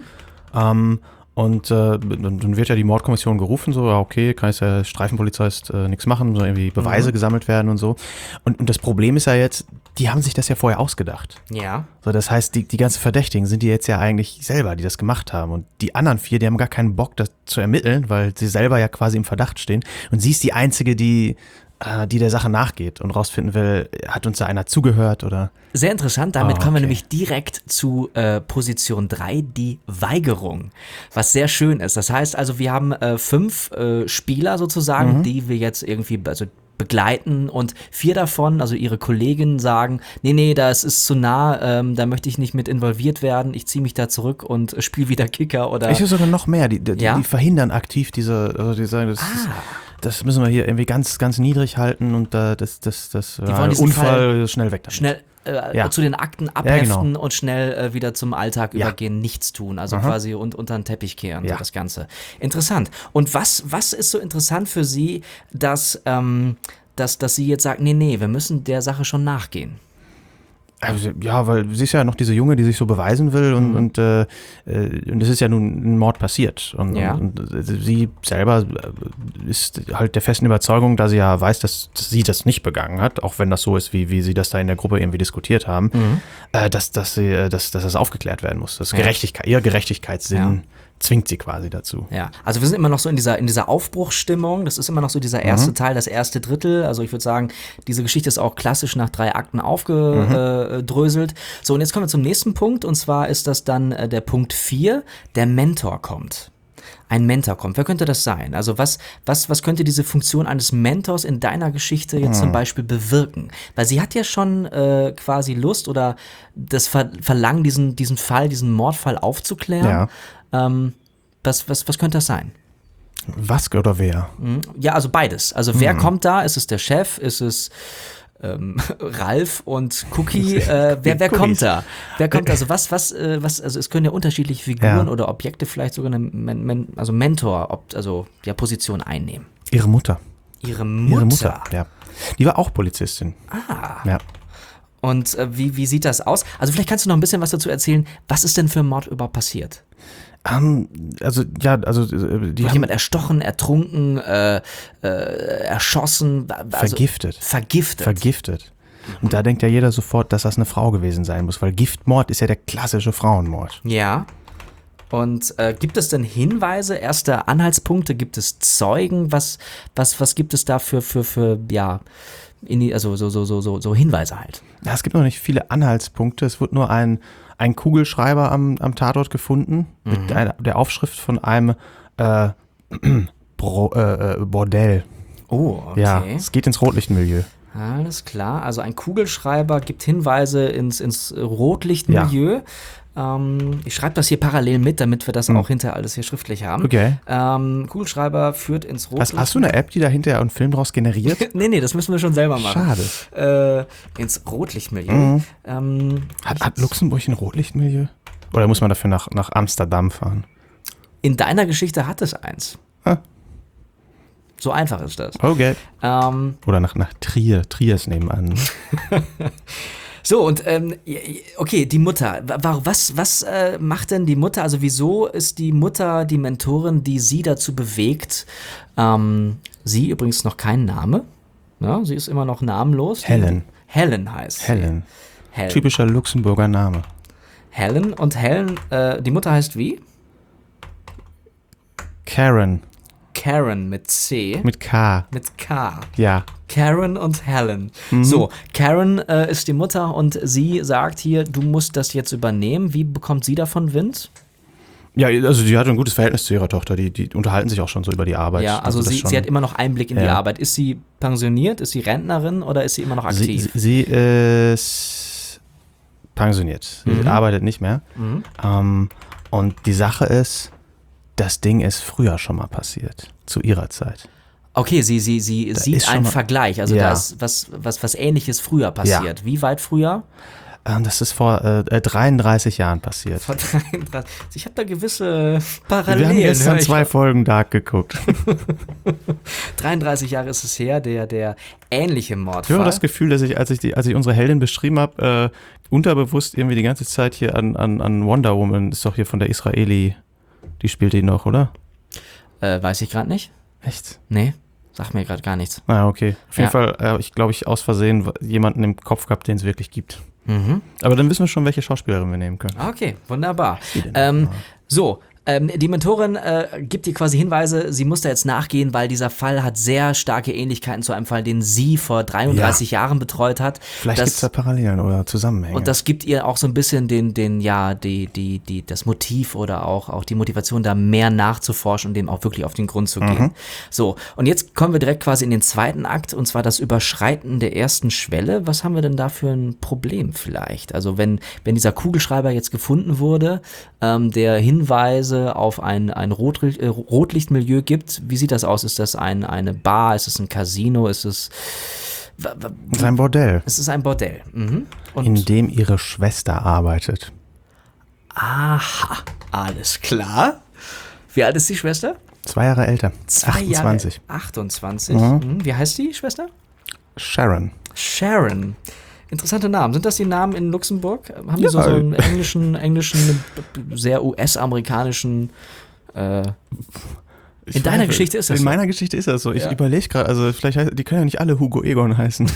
[SPEAKER 1] Und dann wird ja die Mordkommission gerufen, so, ja, okay, kann jetzt der Streifenpolizei nichts machen, so irgendwie Beweise gesammelt werden und so. Und das Problem ist ja jetzt, die haben sich das ja vorher ausgedacht.
[SPEAKER 2] Ja.
[SPEAKER 1] So, das heißt, die ganzen Verdächtigen sind die jetzt ja eigentlich selber, die das gemacht haben. Und die anderen 4, die haben gar keinen Bock, das zu ermitteln, weil sie selber ja quasi im Verdacht stehen. Und sie ist die Einzige, die der Sache nachgeht und rausfinden will, hat uns da einer zugehört oder...
[SPEAKER 2] Sehr interessant, damit kommen wir
[SPEAKER 1] okay.
[SPEAKER 2] nämlich direkt zu Position 3, die Weigerung, was sehr schön ist. Das heißt also, wir haben 5 Spieler sozusagen, die wir jetzt irgendwie begleiten und 4 davon, also ihre Kolleginnen sagen, nee, das ist zu nah, da möchte ich nicht mit involviert werden, ich ziehe mich da zurück und spiele wieder Kicker oder...
[SPEAKER 1] Ich höre sogar noch mehr, die verhindern aktiv die sagen, das müssen wir hier irgendwie ganz, ganz niedrig halten und das
[SPEAKER 2] wollen diesen
[SPEAKER 1] Unfall
[SPEAKER 2] Fall
[SPEAKER 1] schnell weg damit.
[SPEAKER 2] Schnell zu den Akten abheften und schnell wieder zum Alltag übergehen, nichts tun, also quasi unter den Teppich kehren, so das Ganze. Interessant. Und was ist so interessant für Sie, dass Sie jetzt sagen, nee, wir müssen der Sache schon nachgehen?
[SPEAKER 1] Also, ja, weil sie ist ja noch diese Junge, die sich so beweisen will und es ist ja nun ein Mord passiert. Und sie selber ist halt der festen Überzeugung, da sie ja weiß, dass sie das nicht begangen hat, auch wenn das so ist, wie sie das da in der Gruppe irgendwie diskutiert haben, dass das aufgeklärt werden muss. Das ihr Gerechtigkeitssinn zwingt sie quasi dazu.
[SPEAKER 2] Ja, also wir sind immer noch so in dieser Aufbruchsstimmung. Das ist immer noch so dieser erste Teil, das erste Drittel. Also ich würde sagen, diese Geschichte ist auch klassisch nach 3 Akten aufgedröselt. So, und jetzt kommen wir zum nächsten Punkt. Und zwar ist das dann der Punkt 4, der Mentor kommt. ein Mentor kommt. Wer könnte das sein? Also was könnte diese Funktion eines Mentors in deiner Geschichte jetzt zum Beispiel bewirken? Weil sie hat ja schon quasi Lust oder das Verlangen, diesen Fall, diesen Mordfall aufzuklären.
[SPEAKER 1] Ja.
[SPEAKER 2] Was könnte das sein?
[SPEAKER 1] Was oder wer?
[SPEAKER 2] Ja, also beides. Also wer kommt da? Ist es der Chef? Ist es Ralf und Cookie? Wer kommt da? Wer kommt da? Also also es können ja unterschiedliche Figuren oder Objekte vielleicht sogar eine Mentor, Position einnehmen.
[SPEAKER 1] Ihre Mutter.
[SPEAKER 2] Ihre Mutter?
[SPEAKER 1] Ja. Die war auch Polizistin. Ja.
[SPEAKER 2] Und wie sieht das aus? Also vielleicht kannst du noch ein bisschen was dazu erzählen. Was ist denn für ein Mord überhaupt passiert?
[SPEAKER 1] Die haben
[SPEAKER 2] jemand erstochen, ertrunken, erschossen,
[SPEAKER 1] vergiftet. Und da denkt ja jeder sofort, dass das eine Frau gewesen sein muss, weil Giftmord ist ja der klassische Frauenmord.
[SPEAKER 2] Ja. Und gibt es denn Hinweise, erste Anhaltspunkte? Gibt es Zeugen? Was gibt es da für Hinweise halt?
[SPEAKER 1] Ja, es gibt noch nicht viele Anhaltspunkte. Es wird nur ein Kugelschreiber am Tatort gefunden mit der Aufschrift von einem Bordell.
[SPEAKER 2] Oh, okay.
[SPEAKER 1] Ja, es geht ins Rotlichtmilieu.
[SPEAKER 2] Alles klar. Also ein Kugelschreiber gibt Hinweise ins Rotlichtmilieu. Ja. Ich schreibe das hier parallel mit, damit wir das auch hinterher alles hier schriftlich haben.
[SPEAKER 1] Okay.
[SPEAKER 2] Kugelschreiber führt ins Rotlicht.
[SPEAKER 1] Hast du eine App, die da hinterher einen Film draus generiert?
[SPEAKER 2] Nee, das müssen wir schon selber machen.
[SPEAKER 1] Schade.
[SPEAKER 2] Ins Rotlichtmilieu.
[SPEAKER 1] Hat Luxemburg ein Rotlichtmilieu? Oder muss man dafür nach Amsterdam fahren?
[SPEAKER 2] In deiner Geschichte hat es eins. So einfach ist das.
[SPEAKER 1] Okay. Oder nach Trier. Trier ist nebenan.
[SPEAKER 2] So, und okay, die Mutter. Was macht denn die Mutter? Also wieso ist die Mutter die Mentorin, die sie dazu bewegt? Sie übrigens noch kein Name. Ja, sie ist immer noch namenlos.
[SPEAKER 1] Helen.
[SPEAKER 2] Helen heißt sie.
[SPEAKER 1] Helen. Typischer Luxemburger Name.
[SPEAKER 2] Helen. Und Helen, die Mutter heißt wie?
[SPEAKER 1] Karen.
[SPEAKER 2] Karen mit C.
[SPEAKER 1] Mit K.
[SPEAKER 2] Mit K.
[SPEAKER 1] Ja.
[SPEAKER 2] Karen und Helen. So, Karen ist die Mutter und sie sagt hier, du musst das jetzt übernehmen. Wie bekommt sie davon Wind?
[SPEAKER 1] Ja, also die hat ein gutes Verhältnis zu ihrer Tochter. Die unterhalten sich auch schon so über die Arbeit.
[SPEAKER 2] Ja, also sie hat immer noch Einblick in die Arbeit. Ist sie pensioniert? Ist sie Rentnerin oder ist sie immer noch aktiv?
[SPEAKER 1] Sie ist pensioniert. Sie arbeitet nicht mehr. Und die Sache ist, das Ding ist früher schon mal passiert, zu ihrer Zeit.
[SPEAKER 2] Okay, sie sieht einen Vergleich, also da ist was Ähnliches früher passiert. Ja. Wie weit früher?
[SPEAKER 1] Das ist vor 33 Jahren passiert.
[SPEAKER 2] Vor 33. Ich habe da gewisse Parallelen.
[SPEAKER 1] Wir haben gestern 2 Folgen Dark geguckt.
[SPEAKER 2] 33 Jahre ist es her, der ähnliche Mordfall.
[SPEAKER 1] Ich habe das Gefühl, dass als ich unsere Heldin beschrieben habe, unterbewusst irgendwie die ganze Zeit hier an Wonder Woman, ist doch hier von der Israeli, die spielt die noch, oder?
[SPEAKER 2] Weiß ich gerade nicht.
[SPEAKER 1] Echt?
[SPEAKER 2] Nee, sagt mir gerade gar nichts.
[SPEAKER 1] Okay. Auf jeden Fall habe ich, glaube ich, aus Versehen jemanden im Kopf gehabt, den es wirklich gibt. Aber dann wissen wir schon, welche Schauspielerin wir nehmen können.
[SPEAKER 2] Okay, wunderbar. Die Mentorin gibt ihr quasi Hinweise, sie muss da jetzt nachgehen, weil dieser Fall hat sehr starke Ähnlichkeiten zu einem Fall, den sie vor 33 Jahren betreut hat.
[SPEAKER 1] Vielleicht gibt es da Parallelen oder Zusammenhänge.
[SPEAKER 2] Und das gibt ihr auch so ein bisschen das Motiv oder auch die Motivation, da mehr nachzuforschen und dem auch wirklich auf den Grund zu gehen. So, und jetzt kommen wir direkt quasi in den zweiten Akt, und zwar das Überschreiten der ersten Schwelle. Was haben wir denn da für ein Problem vielleicht? Also wenn dieser Kugelschreiber jetzt gefunden wurde, der Hinweise auf ein Rotlichtmilieu gibt. Wie sieht das aus? Ist das eine Bar? Ist es ein Casino? Ist es
[SPEAKER 1] ein Bordell.
[SPEAKER 2] Es ist ein Bordell. Und
[SPEAKER 1] in dem ihre Schwester arbeitet.
[SPEAKER 2] Aha, alles klar. Wie alt ist die Schwester?
[SPEAKER 1] 2 Jahre älter. 28.
[SPEAKER 2] Jahre 28. Wie heißt die Schwester?
[SPEAKER 1] Sharon.
[SPEAKER 2] Sharon. Interessante Namen. Sind das die Namen in Luxemburg? Haben die so einen englischen, sehr US-amerikanischen in deiner Geschichte ist das so?
[SPEAKER 1] In meiner Geschichte ist das so. Ich überlege gerade, also vielleicht die können ja nicht alle Hugo Egon heißen.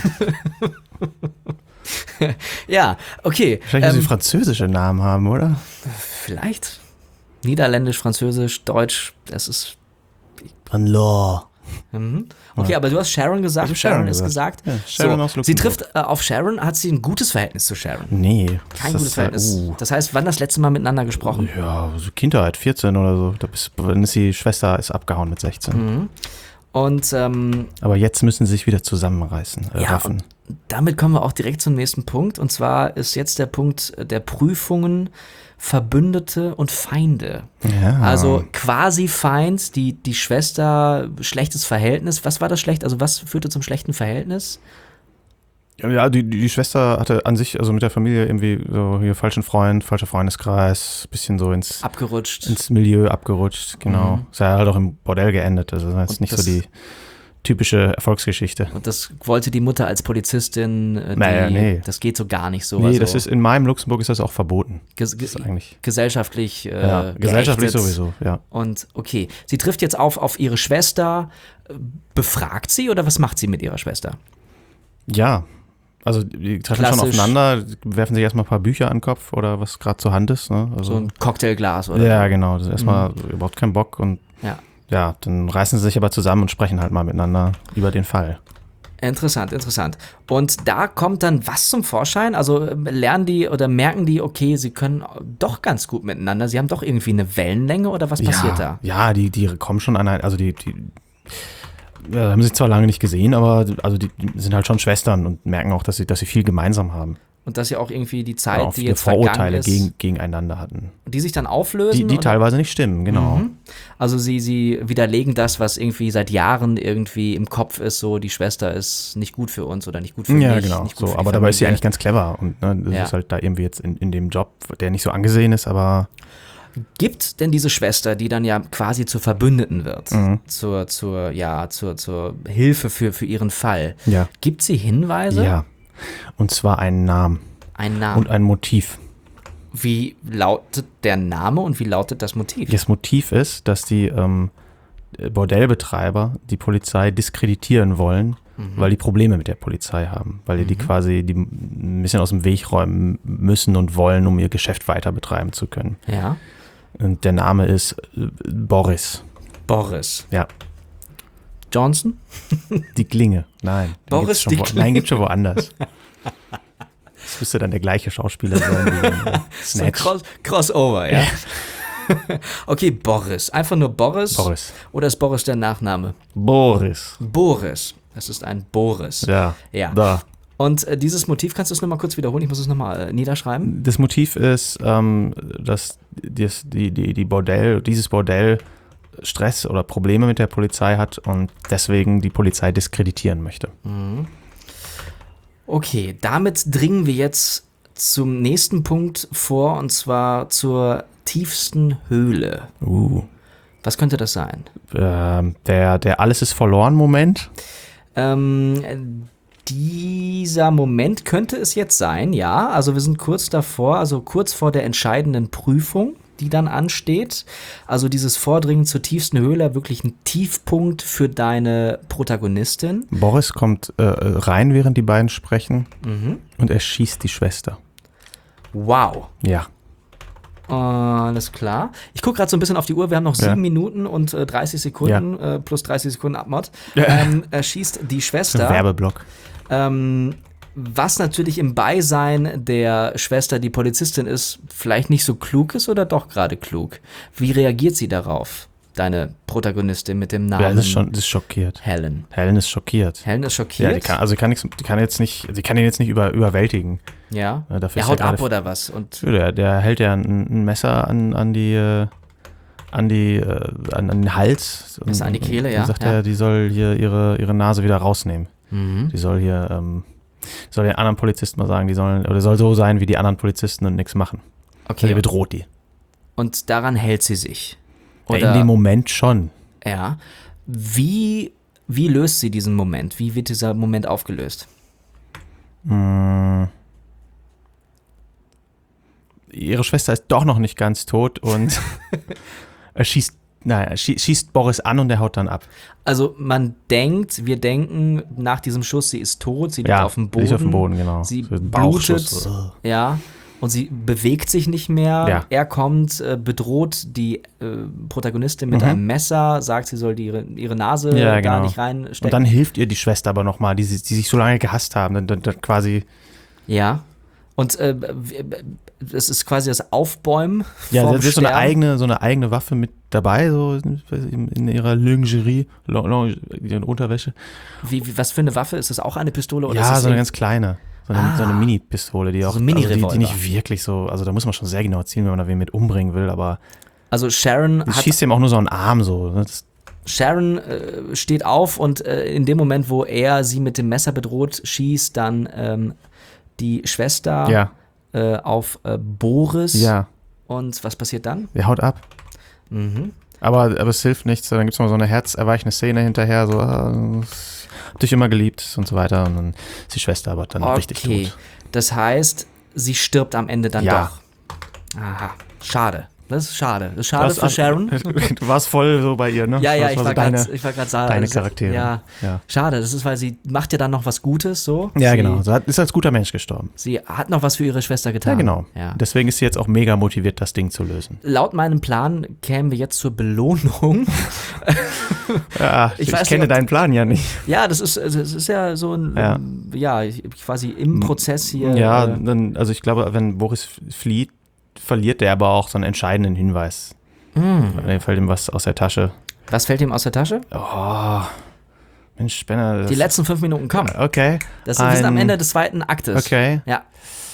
[SPEAKER 2] Ja, okay.
[SPEAKER 1] Vielleicht müssen sie französische Namen haben, oder?
[SPEAKER 2] Vielleicht. Niederländisch, Französisch, Deutsch, das ist...
[SPEAKER 1] Law.
[SPEAKER 2] Okay, aber du hast Sharon gesagt.
[SPEAKER 1] Ich hab Sharon
[SPEAKER 2] ist
[SPEAKER 1] gesagt.
[SPEAKER 2] gesagt.
[SPEAKER 1] Ja, Sharon aus
[SPEAKER 2] Sie
[SPEAKER 1] Luxemburg.
[SPEAKER 2] trifft auf Sharon. Hat sie ein gutes Verhältnis zu Sharon?
[SPEAKER 1] Nee.
[SPEAKER 2] Kein gutes Verhältnis. Das heißt, wann das letzte Mal miteinander gesprochen?
[SPEAKER 1] Ja, so Kindheit, 14 oder so. Dann ist die Schwester abgehauen mit 16.
[SPEAKER 2] Und
[SPEAKER 1] Aber jetzt müssen sie sich wieder zusammenreißen, raffen.
[SPEAKER 2] und damit kommen wir auch direkt zum nächsten Punkt. Und zwar ist jetzt der Punkt der Prüfungen Verbündete und Feinde.
[SPEAKER 1] Ja.
[SPEAKER 2] Also quasi Feind, die Schwester, schlechtes Verhältnis. Was war das schlecht? Also was führte zum schlechten Verhältnis?
[SPEAKER 1] Ja, die Schwester hatte an sich, also mit der Familie irgendwie so hier falscher Freundeskreis, bisschen so ins Milieu abgerutscht, genau. Ist ja halt auch im Bordell geendet, also das ist jetzt nicht so die typische Erfolgsgeschichte.
[SPEAKER 2] Und das wollte die Mutter als Polizistin,
[SPEAKER 1] nee.
[SPEAKER 2] Das geht so gar nicht so.
[SPEAKER 1] Nee,
[SPEAKER 2] also
[SPEAKER 1] das ist in meinem Luxemburg ist das auch verboten. Das ist eigentlich
[SPEAKER 2] gesellschaftlich
[SPEAKER 1] gesellschaftlich
[SPEAKER 2] geächtet.
[SPEAKER 1] sowieso, ja.
[SPEAKER 2] Und okay, sie trifft jetzt auf ihre Schwester, befragt sie oder was macht sie mit ihrer Schwester?
[SPEAKER 1] Ja, also die treffen schon aufeinander, werfen sich erstmal ein paar Bücher an den Kopf oder was gerade zur Hand ist. Ne? Also,
[SPEAKER 2] so ein Cocktailglas oder?
[SPEAKER 1] Ja, genau, das ist erstmal überhaupt keinen Bock und ja, dann reißen sie sich aber zusammen und sprechen halt mal miteinander über den Fall.
[SPEAKER 2] Interessant. Und da kommt dann was zum Vorschein? Also lernen die oder merken die, okay, sie können doch ganz gut miteinander, sie haben doch irgendwie eine Wellenlänge oder was passiert da?
[SPEAKER 1] Ja, die kommen schon an also die haben sich zwar lange nicht gesehen, aber also die sind halt schon Schwestern und merken auch, dass sie viel gemeinsam haben.
[SPEAKER 2] Und dass sie auch irgendwie die Zeit,
[SPEAKER 1] auch
[SPEAKER 2] die jetzt
[SPEAKER 1] Vorurteile
[SPEAKER 2] vergangen ist,
[SPEAKER 1] gegeneinander hatten.
[SPEAKER 2] Die sich dann auflösen?
[SPEAKER 1] Die teilweise nicht stimmen, genau.
[SPEAKER 2] Also sie widerlegen das, was irgendwie seit Jahren irgendwie im Kopf ist, so die Schwester ist nicht gut für uns oder nicht gut für mich.
[SPEAKER 1] Ja, genau.
[SPEAKER 2] Nicht gut
[SPEAKER 1] so,
[SPEAKER 2] für
[SPEAKER 1] aber
[SPEAKER 2] die
[SPEAKER 1] dabei ist sie
[SPEAKER 2] Familie.
[SPEAKER 1] eigentlich ganz clever und das ist halt da irgendwie jetzt in dem Job, der nicht so angesehen ist, aber
[SPEAKER 2] Gibt denn diese Schwester, die dann ja quasi zur Verbündeten wird, zur Hilfe für ihren Fall, gibt sie Hinweise?
[SPEAKER 1] Ja, und zwar einen Namen.
[SPEAKER 2] Einen Namen.
[SPEAKER 1] Und ein Motiv.
[SPEAKER 2] Wie lautet der Name und wie lautet das Motiv?
[SPEAKER 1] Das Motiv ist, dass die Bordellbetreiber die Polizei diskreditieren wollen, weil die Probleme mit der Polizei haben, weil die quasi ein bisschen aus dem Weg räumen müssen und wollen, um ihr Geschäft weiter betreiben zu können.
[SPEAKER 2] Ja.
[SPEAKER 1] Und der Name ist Boris.
[SPEAKER 2] Boris.
[SPEAKER 1] Ja.
[SPEAKER 2] Johnson?
[SPEAKER 1] Die Klinge. Nein.
[SPEAKER 2] Boris die Klinge.
[SPEAKER 1] Nein, gibt's schon woanders. Das müsste dann der gleiche Schauspieler sein wie in Snatch.
[SPEAKER 2] So Crossover, ja. Okay, Boris. Einfach nur Boris?
[SPEAKER 1] Boris.
[SPEAKER 2] Oder ist Boris der Nachname?
[SPEAKER 1] Boris.
[SPEAKER 2] Boris. Das ist ein Boris.
[SPEAKER 1] Ja.
[SPEAKER 2] Da. Und dieses Motiv, kannst du es nochmal kurz wiederholen? Ich muss es nochmal niederschreiben.
[SPEAKER 1] Das Motiv ist, dass dieses Bordell Stress oder Probleme mit der Polizei hat und deswegen die Polizei diskreditieren möchte.
[SPEAKER 2] Okay, damit dringen wir jetzt zum nächsten Punkt vor, und zwar zur tiefsten Höhle. Was könnte das sein?
[SPEAKER 1] Der Alles ist verloren Moment.
[SPEAKER 2] Dieser Moment könnte es jetzt sein, ja. Also wir sind kurz davor, also kurz vor der entscheidenden Prüfung, die dann ansteht. Also dieses Vordringen zur tiefsten Höhle, wirklich ein Tiefpunkt für deine Protagonistin.
[SPEAKER 1] Boris kommt rein, während die beiden sprechen und erschießt die Schwester.
[SPEAKER 2] Wow.
[SPEAKER 1] Ja.
[SPEAKER 2] Alles klar. Ich gucke gerade so ein bisschen auf die Uhr. Wir haben noch 7 Minuten und 30 Sekunden, plus 30 Sekunden Abmod. Schießt die Schwester.
[SPEAKER 1] Werbeblock.
[SPEAKER 2] Was natürlich im Beisein der Schwester, die Polizistin ist, vielleicht nicht so klug ist oder doch gerade klug. Wie reagiert sie darauf, deine Protagonistin mit dem Namen?
[SPEAKER 1] Ja, das ist schockiert.
[SPEAKER 2] Helen.
[SPEAKER 1] Helen ist schockiert.
[SPEAKER 2] Helen ist schockiert?
[SPEAKER 1] Ja, die kann ihn jetzt nicht überwältigen.
[SPEAKER 2] Ja?
[SPEAKER 1] Dafür
[SPEAKER 2] Er haut ab oder was? Und
[SPEAKER 1] der hält ja ein Messer an den Hals.
[SPEAKER 2] Und an die Kehle, ja.
[SPEAKER 1] Und sagt er, die soll hier ihre Nase wieder rausnehmen. Die soll hier, soll den anderen Polizisten mal sagen, soll so sein wie die anderen Polizisten und nichts machen.
[SPEAKER 2] Okay.
[SPEAKER 1] Er bedroht die.
[SPEAKER 2] Und daran hält sie sich.
[SPEAKER 1] Oder? Ja, in dem Moment schon.
[SPEAKER 2] Ja. Wie löst sie diesen Moment? Wie wird dieser Moment aufgelöst?
[SPEAKER 1] Ihre Schwester ist doch noch nicht ganz tot und schießt Boris an und der haut dann ab.
[SPEAKER 2] Also wir denken nach diesem Schuss, sie ist tot, sie liegt auf dem Boden.
[SPEAKER 1] Sie ist auf dem Boden, genau.
[SPEAKER 2] Sie blutet, ja, und sie bewegt sich nicht mehr.
[SPEAKER 1] Ja.
[SPEAKER 2] Er kommt, bedroht die Protagonistin mit einem Messer, sagt, sie soll ihre Nase da nicht reinstecken.
[SPEAKER 1] Und dann hilft ihr die Schwester aber nochmal, die sich so lange gehasst haben. Dann quasi.
[SPEAKER 2] Ja. Und es ist quasi das Aufbäumen
[SPEAKER 1] Ja,
[SPEAKER 2] vom
[SPEAKER 1] das ist so
[SPEAKER 2] Sterben.
[SPEAKER 1] eine eigene Waffe mit dabei, so in ihrer Lingerie, in Unterwäsche.
[SPEAKER 2] Was für eine Waffe? Ist das auch eine Pistole? Oder ist
[SPEAKER 1] Ja,
[SPEAKER 2] das
[SPEAKER 1] so eine ganz kleine. So eine Mini-Pistole, die auch,
[SPEAKER 2] So ein Mini-Revolver.
[SPEAKER 1] die nicht wirklich so, also da muss man schon sehr genau zielen, wenn man da wen mit umbringen will, aber
[SPEAKER 2] Also Sharon
[SPEAKER 1] die schießt ihm auch nur so einen Arm so.
[SPEAKER 2] Sharon steht auf und in dem Moment, wo er sie mit dem Messer bedroht, schießt dann die Schwester auf Boris.
[SPEAKER 1] Ja.
[SPEAKER 2] Und was passiert dann?
[SPEAKER 1] Der haut ab. Aber es hilft nichts, dann gibt es noch so eine herzerweichende Szene hinterher, so, hab dich immer geliebt und so weiter. Und dann ist die Schwester aber dann richtig tot.
[SPEAKER 2] Das heißt, sie stirbt am Ende dann
[SPEAKER 1] Ja.
[SPEAKER 2] doch. Aha, schade. Das ist schade. Das ist schade für Sharon.
[SPEAKER 1] Du warst voll so bei ihr, ne?
[SPEAKER 2] Ja,
[SPEAKER 1] Das
[SPEAKER 2] ich
[SPEAKER 1] so
[SPEAKER 2] war gerade sagen.
[SPEAKER 1] deine Charaktere.
[SPEAKER 2] Ja. Schade, das ist, weil sie macht ja dann noch was Gutes, so.
[SPEAKER 1] Ja, genau. Sie ist als guter Mensch gestorben.
[SPEAKER 2] Sie hat noch was für ihre Schwester getan.
[SPEAKER 1] Ja, genau.
[SPEAKER 2] Ja.
[SPEAKER 1] Deswegen ist sie jetzt auch mega motiviert, das Ding zu lösen.
[SPEAKER 2] Laut meinem Plan kämen wir jetzt zur Belohnung.
[SPEAKER 1] Ja, ich kenne deinen Plan ja nicht.
[SPEAKER 2] Ja, das ist ja so ein, quasi im Prozess hier.
[SPEAKER 1] Ja, also ich glaube, wenn Boris flieht, verliert der aber auch so einen entscheidenden Hinweis. Dann fällt ihm was aus der Tasche.
[SPEAKER 2] Was fällt ihm aus der Tasche?
[SPEAKER 1] Oh, Mensch, Benner.
[SPEAKER 2] Die letzten 5 Minuten kommen.
[SPEAKER 1] Okay.
[SPEAKER 2] Wir sind am Ende des 2. Aktes.
[SPEAKER 1] Okay.
[SPEAKER 2] Ja.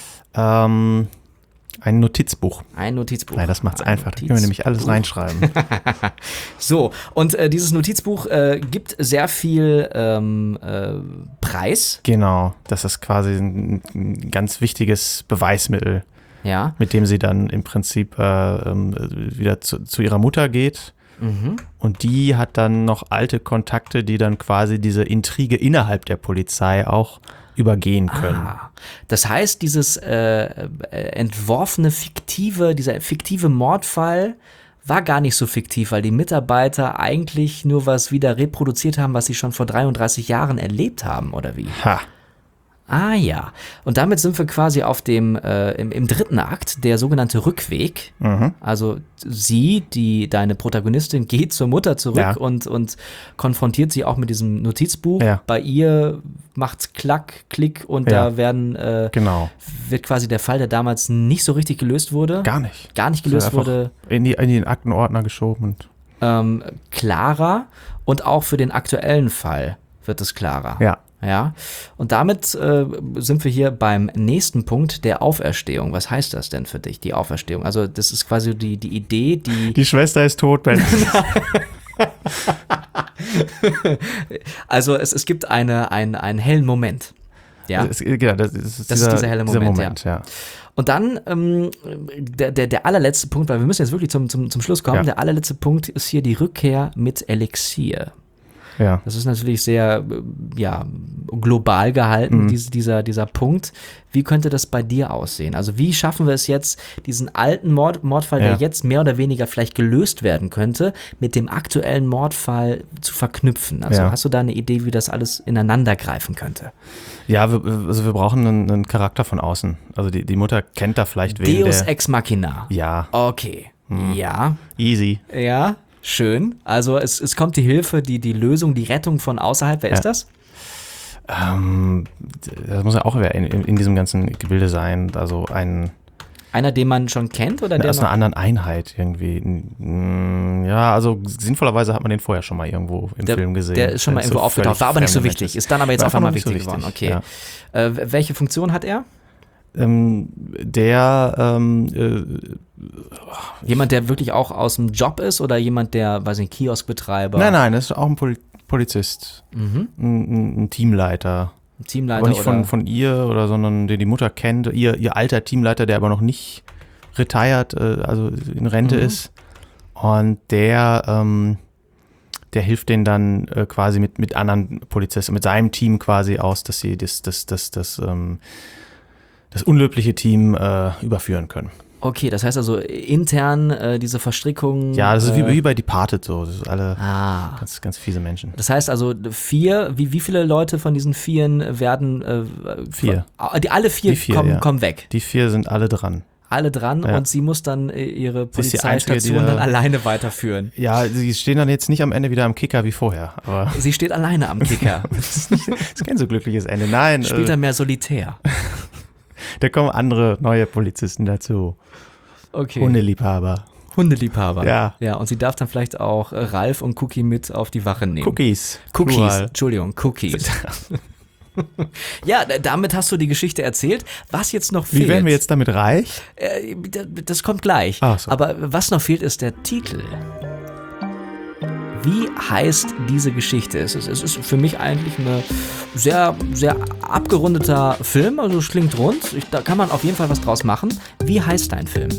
[SPEAKER 1] Ein Notizbuch.
[SPEAKER 2] Ein Notizbuch.
[SPEAKER 1] Nein, das macht's einfach. Da können wir nämlich alles reinschreiben.
[SPEAKER 2] So, und dieses Notizbuch gibt sehr viel Preis.
[SPEAKER 1] Genau, das ist quasi ein ganz wichtiges Beweismittel,
[SPEAKER 2] Ja.
[SPEAKER 1] mit dem sie dann im Prinzip wieder zu ihrer Mutter geht. Und die hat dann noch alte Kontakte, die dann quasi diese Intrige innerhalb der Polizei auch übergehen können.
[SPEAKER 2] Das heißt, dieser fiktive Mordfall war gar nicht so fiktiv, weil die Mitarbeiter eigentlich nur was wieder reproduziert haben, was sie schon vor 33 Jahren erlebt haben, oder wie?
[SPEAKER 1] Ha.
[SPEAKER 2] Ah ja, und damit sind wir quasi auf dem im 3. Akt, der sogenannte Rückweg. Also deine Protagonistin, geht zur Mutter zurück und konfrontiert sie auch mit diesem Notizbuch.
[SPEAKER 1] Ja.
[SPEAKER 2] Bei ihr macht's Klack, Klick und da wird quasi der Fall, der damals nicht so richtig gelöst wurde.
[SPEAKER 1] Gar nicht.
[SPEAKER 2] Gar nicht gelöst wurde.
[SPEAKER 1] In den Aktenordner geschoben.
[SPEAKER 2] Klarer und auch für den aktuellen Fall wird es klarer.
[SPEAKER 1] Ja.
[SPEAKER 2] Ja, und damit sind wir hier beim nächsten Punkt, der Auferstehung. Was heißt das denn für dich, die Auferstehung? Also das ist quasi die Idee,
[SPEAKER 1] Die Schwester ist tot, Ben.
[SPEAKER 2] Also es gibt einen hellen Moment. Ja,
[SPEAKER 1] das ist
[SPEAKER 2] dieser helle Moment,
[SPEAKER 1] ja.
[SPEAKER 2] Und dann der allerletzte Punkt, weil wir müssen jetzt wirklich zum Schluss kommen.
[SPEAKER 1] Ja.
[SPEAKER 2] Der allerletzte Punkt ist hier die Rückkehr mit Elixier.
[SPEAKER 1] Ja.
[SPEAKER 2] Das ist natürlich sehr global gehalten, dieser Punkt. Wie könnte das bei dir aussehen? Also wie schaffen wir es jetzt, diesen alten Mordfall, der jetzt mehr oder weniger vielleicht gelöst werden könnte, mit dem aktuellen Mordfall zu verknüpfen? Also hast du da eine Idee, wie das alles ineinander greifen könnte?
[SPEAKER 1] Ja, wir brauchen einen Charakter von außen. Also die Mutter kennt da vielleicht wen.
[SPEAKER 2] Deus Ex Machina.
[SPEAKER 1] Ja.
[SPEAKER 2] Okay. Ja.
[SPEAKER 1] Easy.
[SPEAKER 2] Ja. Schön. Also es kommt die Hilfe, die Lösung, die Rettung von außerhalb. Wer ist das?
[SPEAKER 1] Das muss ja auch in diesem ganzen Gebilde sein. Also
[SPEAKER 2] einer, den man schon kennt? Oder der
[SPEAKER 1] aus einer anderen Einheit irgendwie. Ja, also sinnvollerweise hat man den vorher schon mal irgendwo im Film gesehen.
[SPEAKER 2] Der ist schon mal irgendwo aufgetaucht, war aber nicht so wichtig. Ist dann aber jetzt auf einmal wichtig geworden. Okay.
[SPEAKER 1] Ja.
[SPEAKER 2] Welche Funktion hat er?
[SPEAKER 1] Jemand,
[SPEAKER 2] der wirklich auch aus dem Job ist oder jemand, der, weiß nicht, Kioskbetreiber?
[SPEAKER 1] Nein, das ist auch ein Polizist. Ein Teamleiter.
[SPEAKER 2] Ein Teamleiter.
[SPEAKER 1] Aber nicht von ihr sondern den die Mutter kennt. Ihr alter Teamleiter, der aber noch nicht retired, also in Rente ist. Und der hilft denen dann quasi mit anderen Polizisten, mit seinem Team quasi aus, dass sie das unlöbliche Team überführen können.
[SPEAKER 2] Okay, das heißt also intern diese Verstrickung.
[SPEAKER 1] Ja, das ist wie bei Departed so. Das sind alle
[SPEAKER 2] Ah.
[SPEAKER 1] ganz, ganz fiese Menschen.
[SPEAKER 2] Das heißt also 4, wie viele Leute von diesen 4 werden
[SPEAKER 1] 4.
[SPEAKER 2] Alle 4 kommen weg.
[SPEAKER 1] Die 4 sind alle dran.
[SPEAKER 2] Alle dran
[SPEAKER 1] Ja.
[SPEAKER 2] und sie muss dann ihre
[SPEAKER 1] Sie ist die Einzige,
[SPEAKER 2] Polizeistation
[SPEAKER 1] die
[SPEAKER 2] dann
[SPEAKER 1] da-
[SPEAKER 2] alleine weiterführen.
[SPEAKER 1] Ja, sie stehen dann jetzt nicht am Ende wieder am Kicker wie vorher. Aber
[SPEAKER 2] Sie steht alleine am Kicker.
[SPEAKER 1] das ist kein so glückliches Ende. Nein,
[SPEAKER 2] Spielt dann mehr solitär.
[SPEAKER 1] da kommen andere neue Polizisten dazu.
[SPEAKER 2] Okay.
[SPEAKER 1] Hundeliebhaber.
[SPEAKER 2] Hundeliebhaber.
[SPEAKER 1] Ja.
[SPEAKER 2] Ja, und sie darf dann vielleicht auch Ralf und Cookie mit auf die Wache nehmen.
[SPEAKER 1] Cookies.
[SPEAKER 2] Cookies,
[SPEAKER 1] Plural.
[SPEAKER 2] Entschuldigung, Cookies. Ja, damit hast du die Geschichte erzählt. Was jetzt noch fehlt.
[SPEAKER 1] Wie werden wir jetzt damit reich?
[SPEAKER 2] Das kommt gleich.
[SPEAKER 1] Ach so.
[SPEAKER 2] Aber was noch fehlt, ist der Titel. Wie heißt diese Geschichte? Es ist für mich eigentlich ein sehr, sehr abgerundeter Film. Also es klingt rund. Da kann man auf jeden Fall was draus machen. Wie heißt dein Film?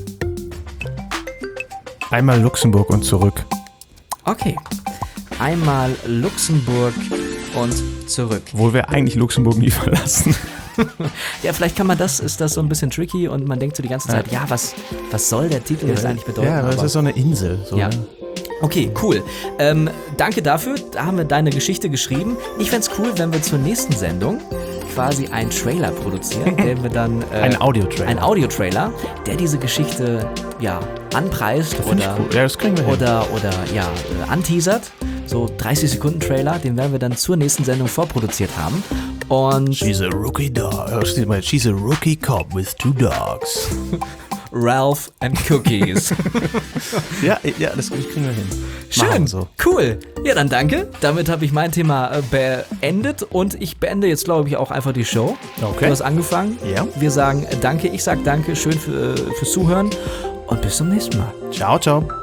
[SPEAKER 1] Einmal Luxemburg und zurück.
[SPEAKER 2] Okay. Einmal Luxemburg und zurück.
[SPEAKER 1] Obwohl wir eigentlich Luxemburg nie verlassen.
[SPEAKER 2] Ja, vielleicht ist das so ein bisschen tricky und man denkt so die ganze Zeit, ja, was soll der Titel jetzt eigentlich bedeuten?
[SPEAKER 1] Ja, aber es ist so eine Insel. So,
[SPEAKER 2] Ja.
[SPEAKER 1] ne?
[SPEAKER 2] Okay, cool. Danke dafür. Da haben wir deine Geschichte geschrieben. Ich fänd's cool, wenn wir zur nächsten Sendung quasi einen Trailer produzieren, den wir dann
[SPEAKER 1] Ein Audiotrailer.
[SPEAKER 2] ein Audiotrailer, der diese Geschichte anpreist
[SPEAKER 1] Finde ich
[SPEAKER 2] oder
[SPEAKER 1] cool. Ja, das kriegen wir hin.
[SPEAKER 2] oder anteasert. So 30 Sekunden Trailer, den werden wir dann zur nächsten Sendung vorproduziert haben. Und
[SPEAKER 1] She's a rookie dog. She's a rookie cop with 2 dogs.
[SPEAKER 2] Ralph and Cookies.
[SPEAKER 1] Ja, das kriegen wir hin. Machen
[SPEAKER 2] Schön,
[SPEAKER 1] wir so.
[SPEAKER 2] cool. Ja, dann danke. Damit habe ich mein Thema beendet und ich beende jetzt, glaube ich, auch einfach die Show.
[SPEAKER 1] Okay.
[SPEAKER 2] Du hast angefangen.
[SPEAKER 1] Ja.
[SPEAKER 2] Wir sagen danke, ich sage danke, schön fürs Zuhören und bis zum nächsten Mal.
[SPEAKER 1] Ciao, ciao.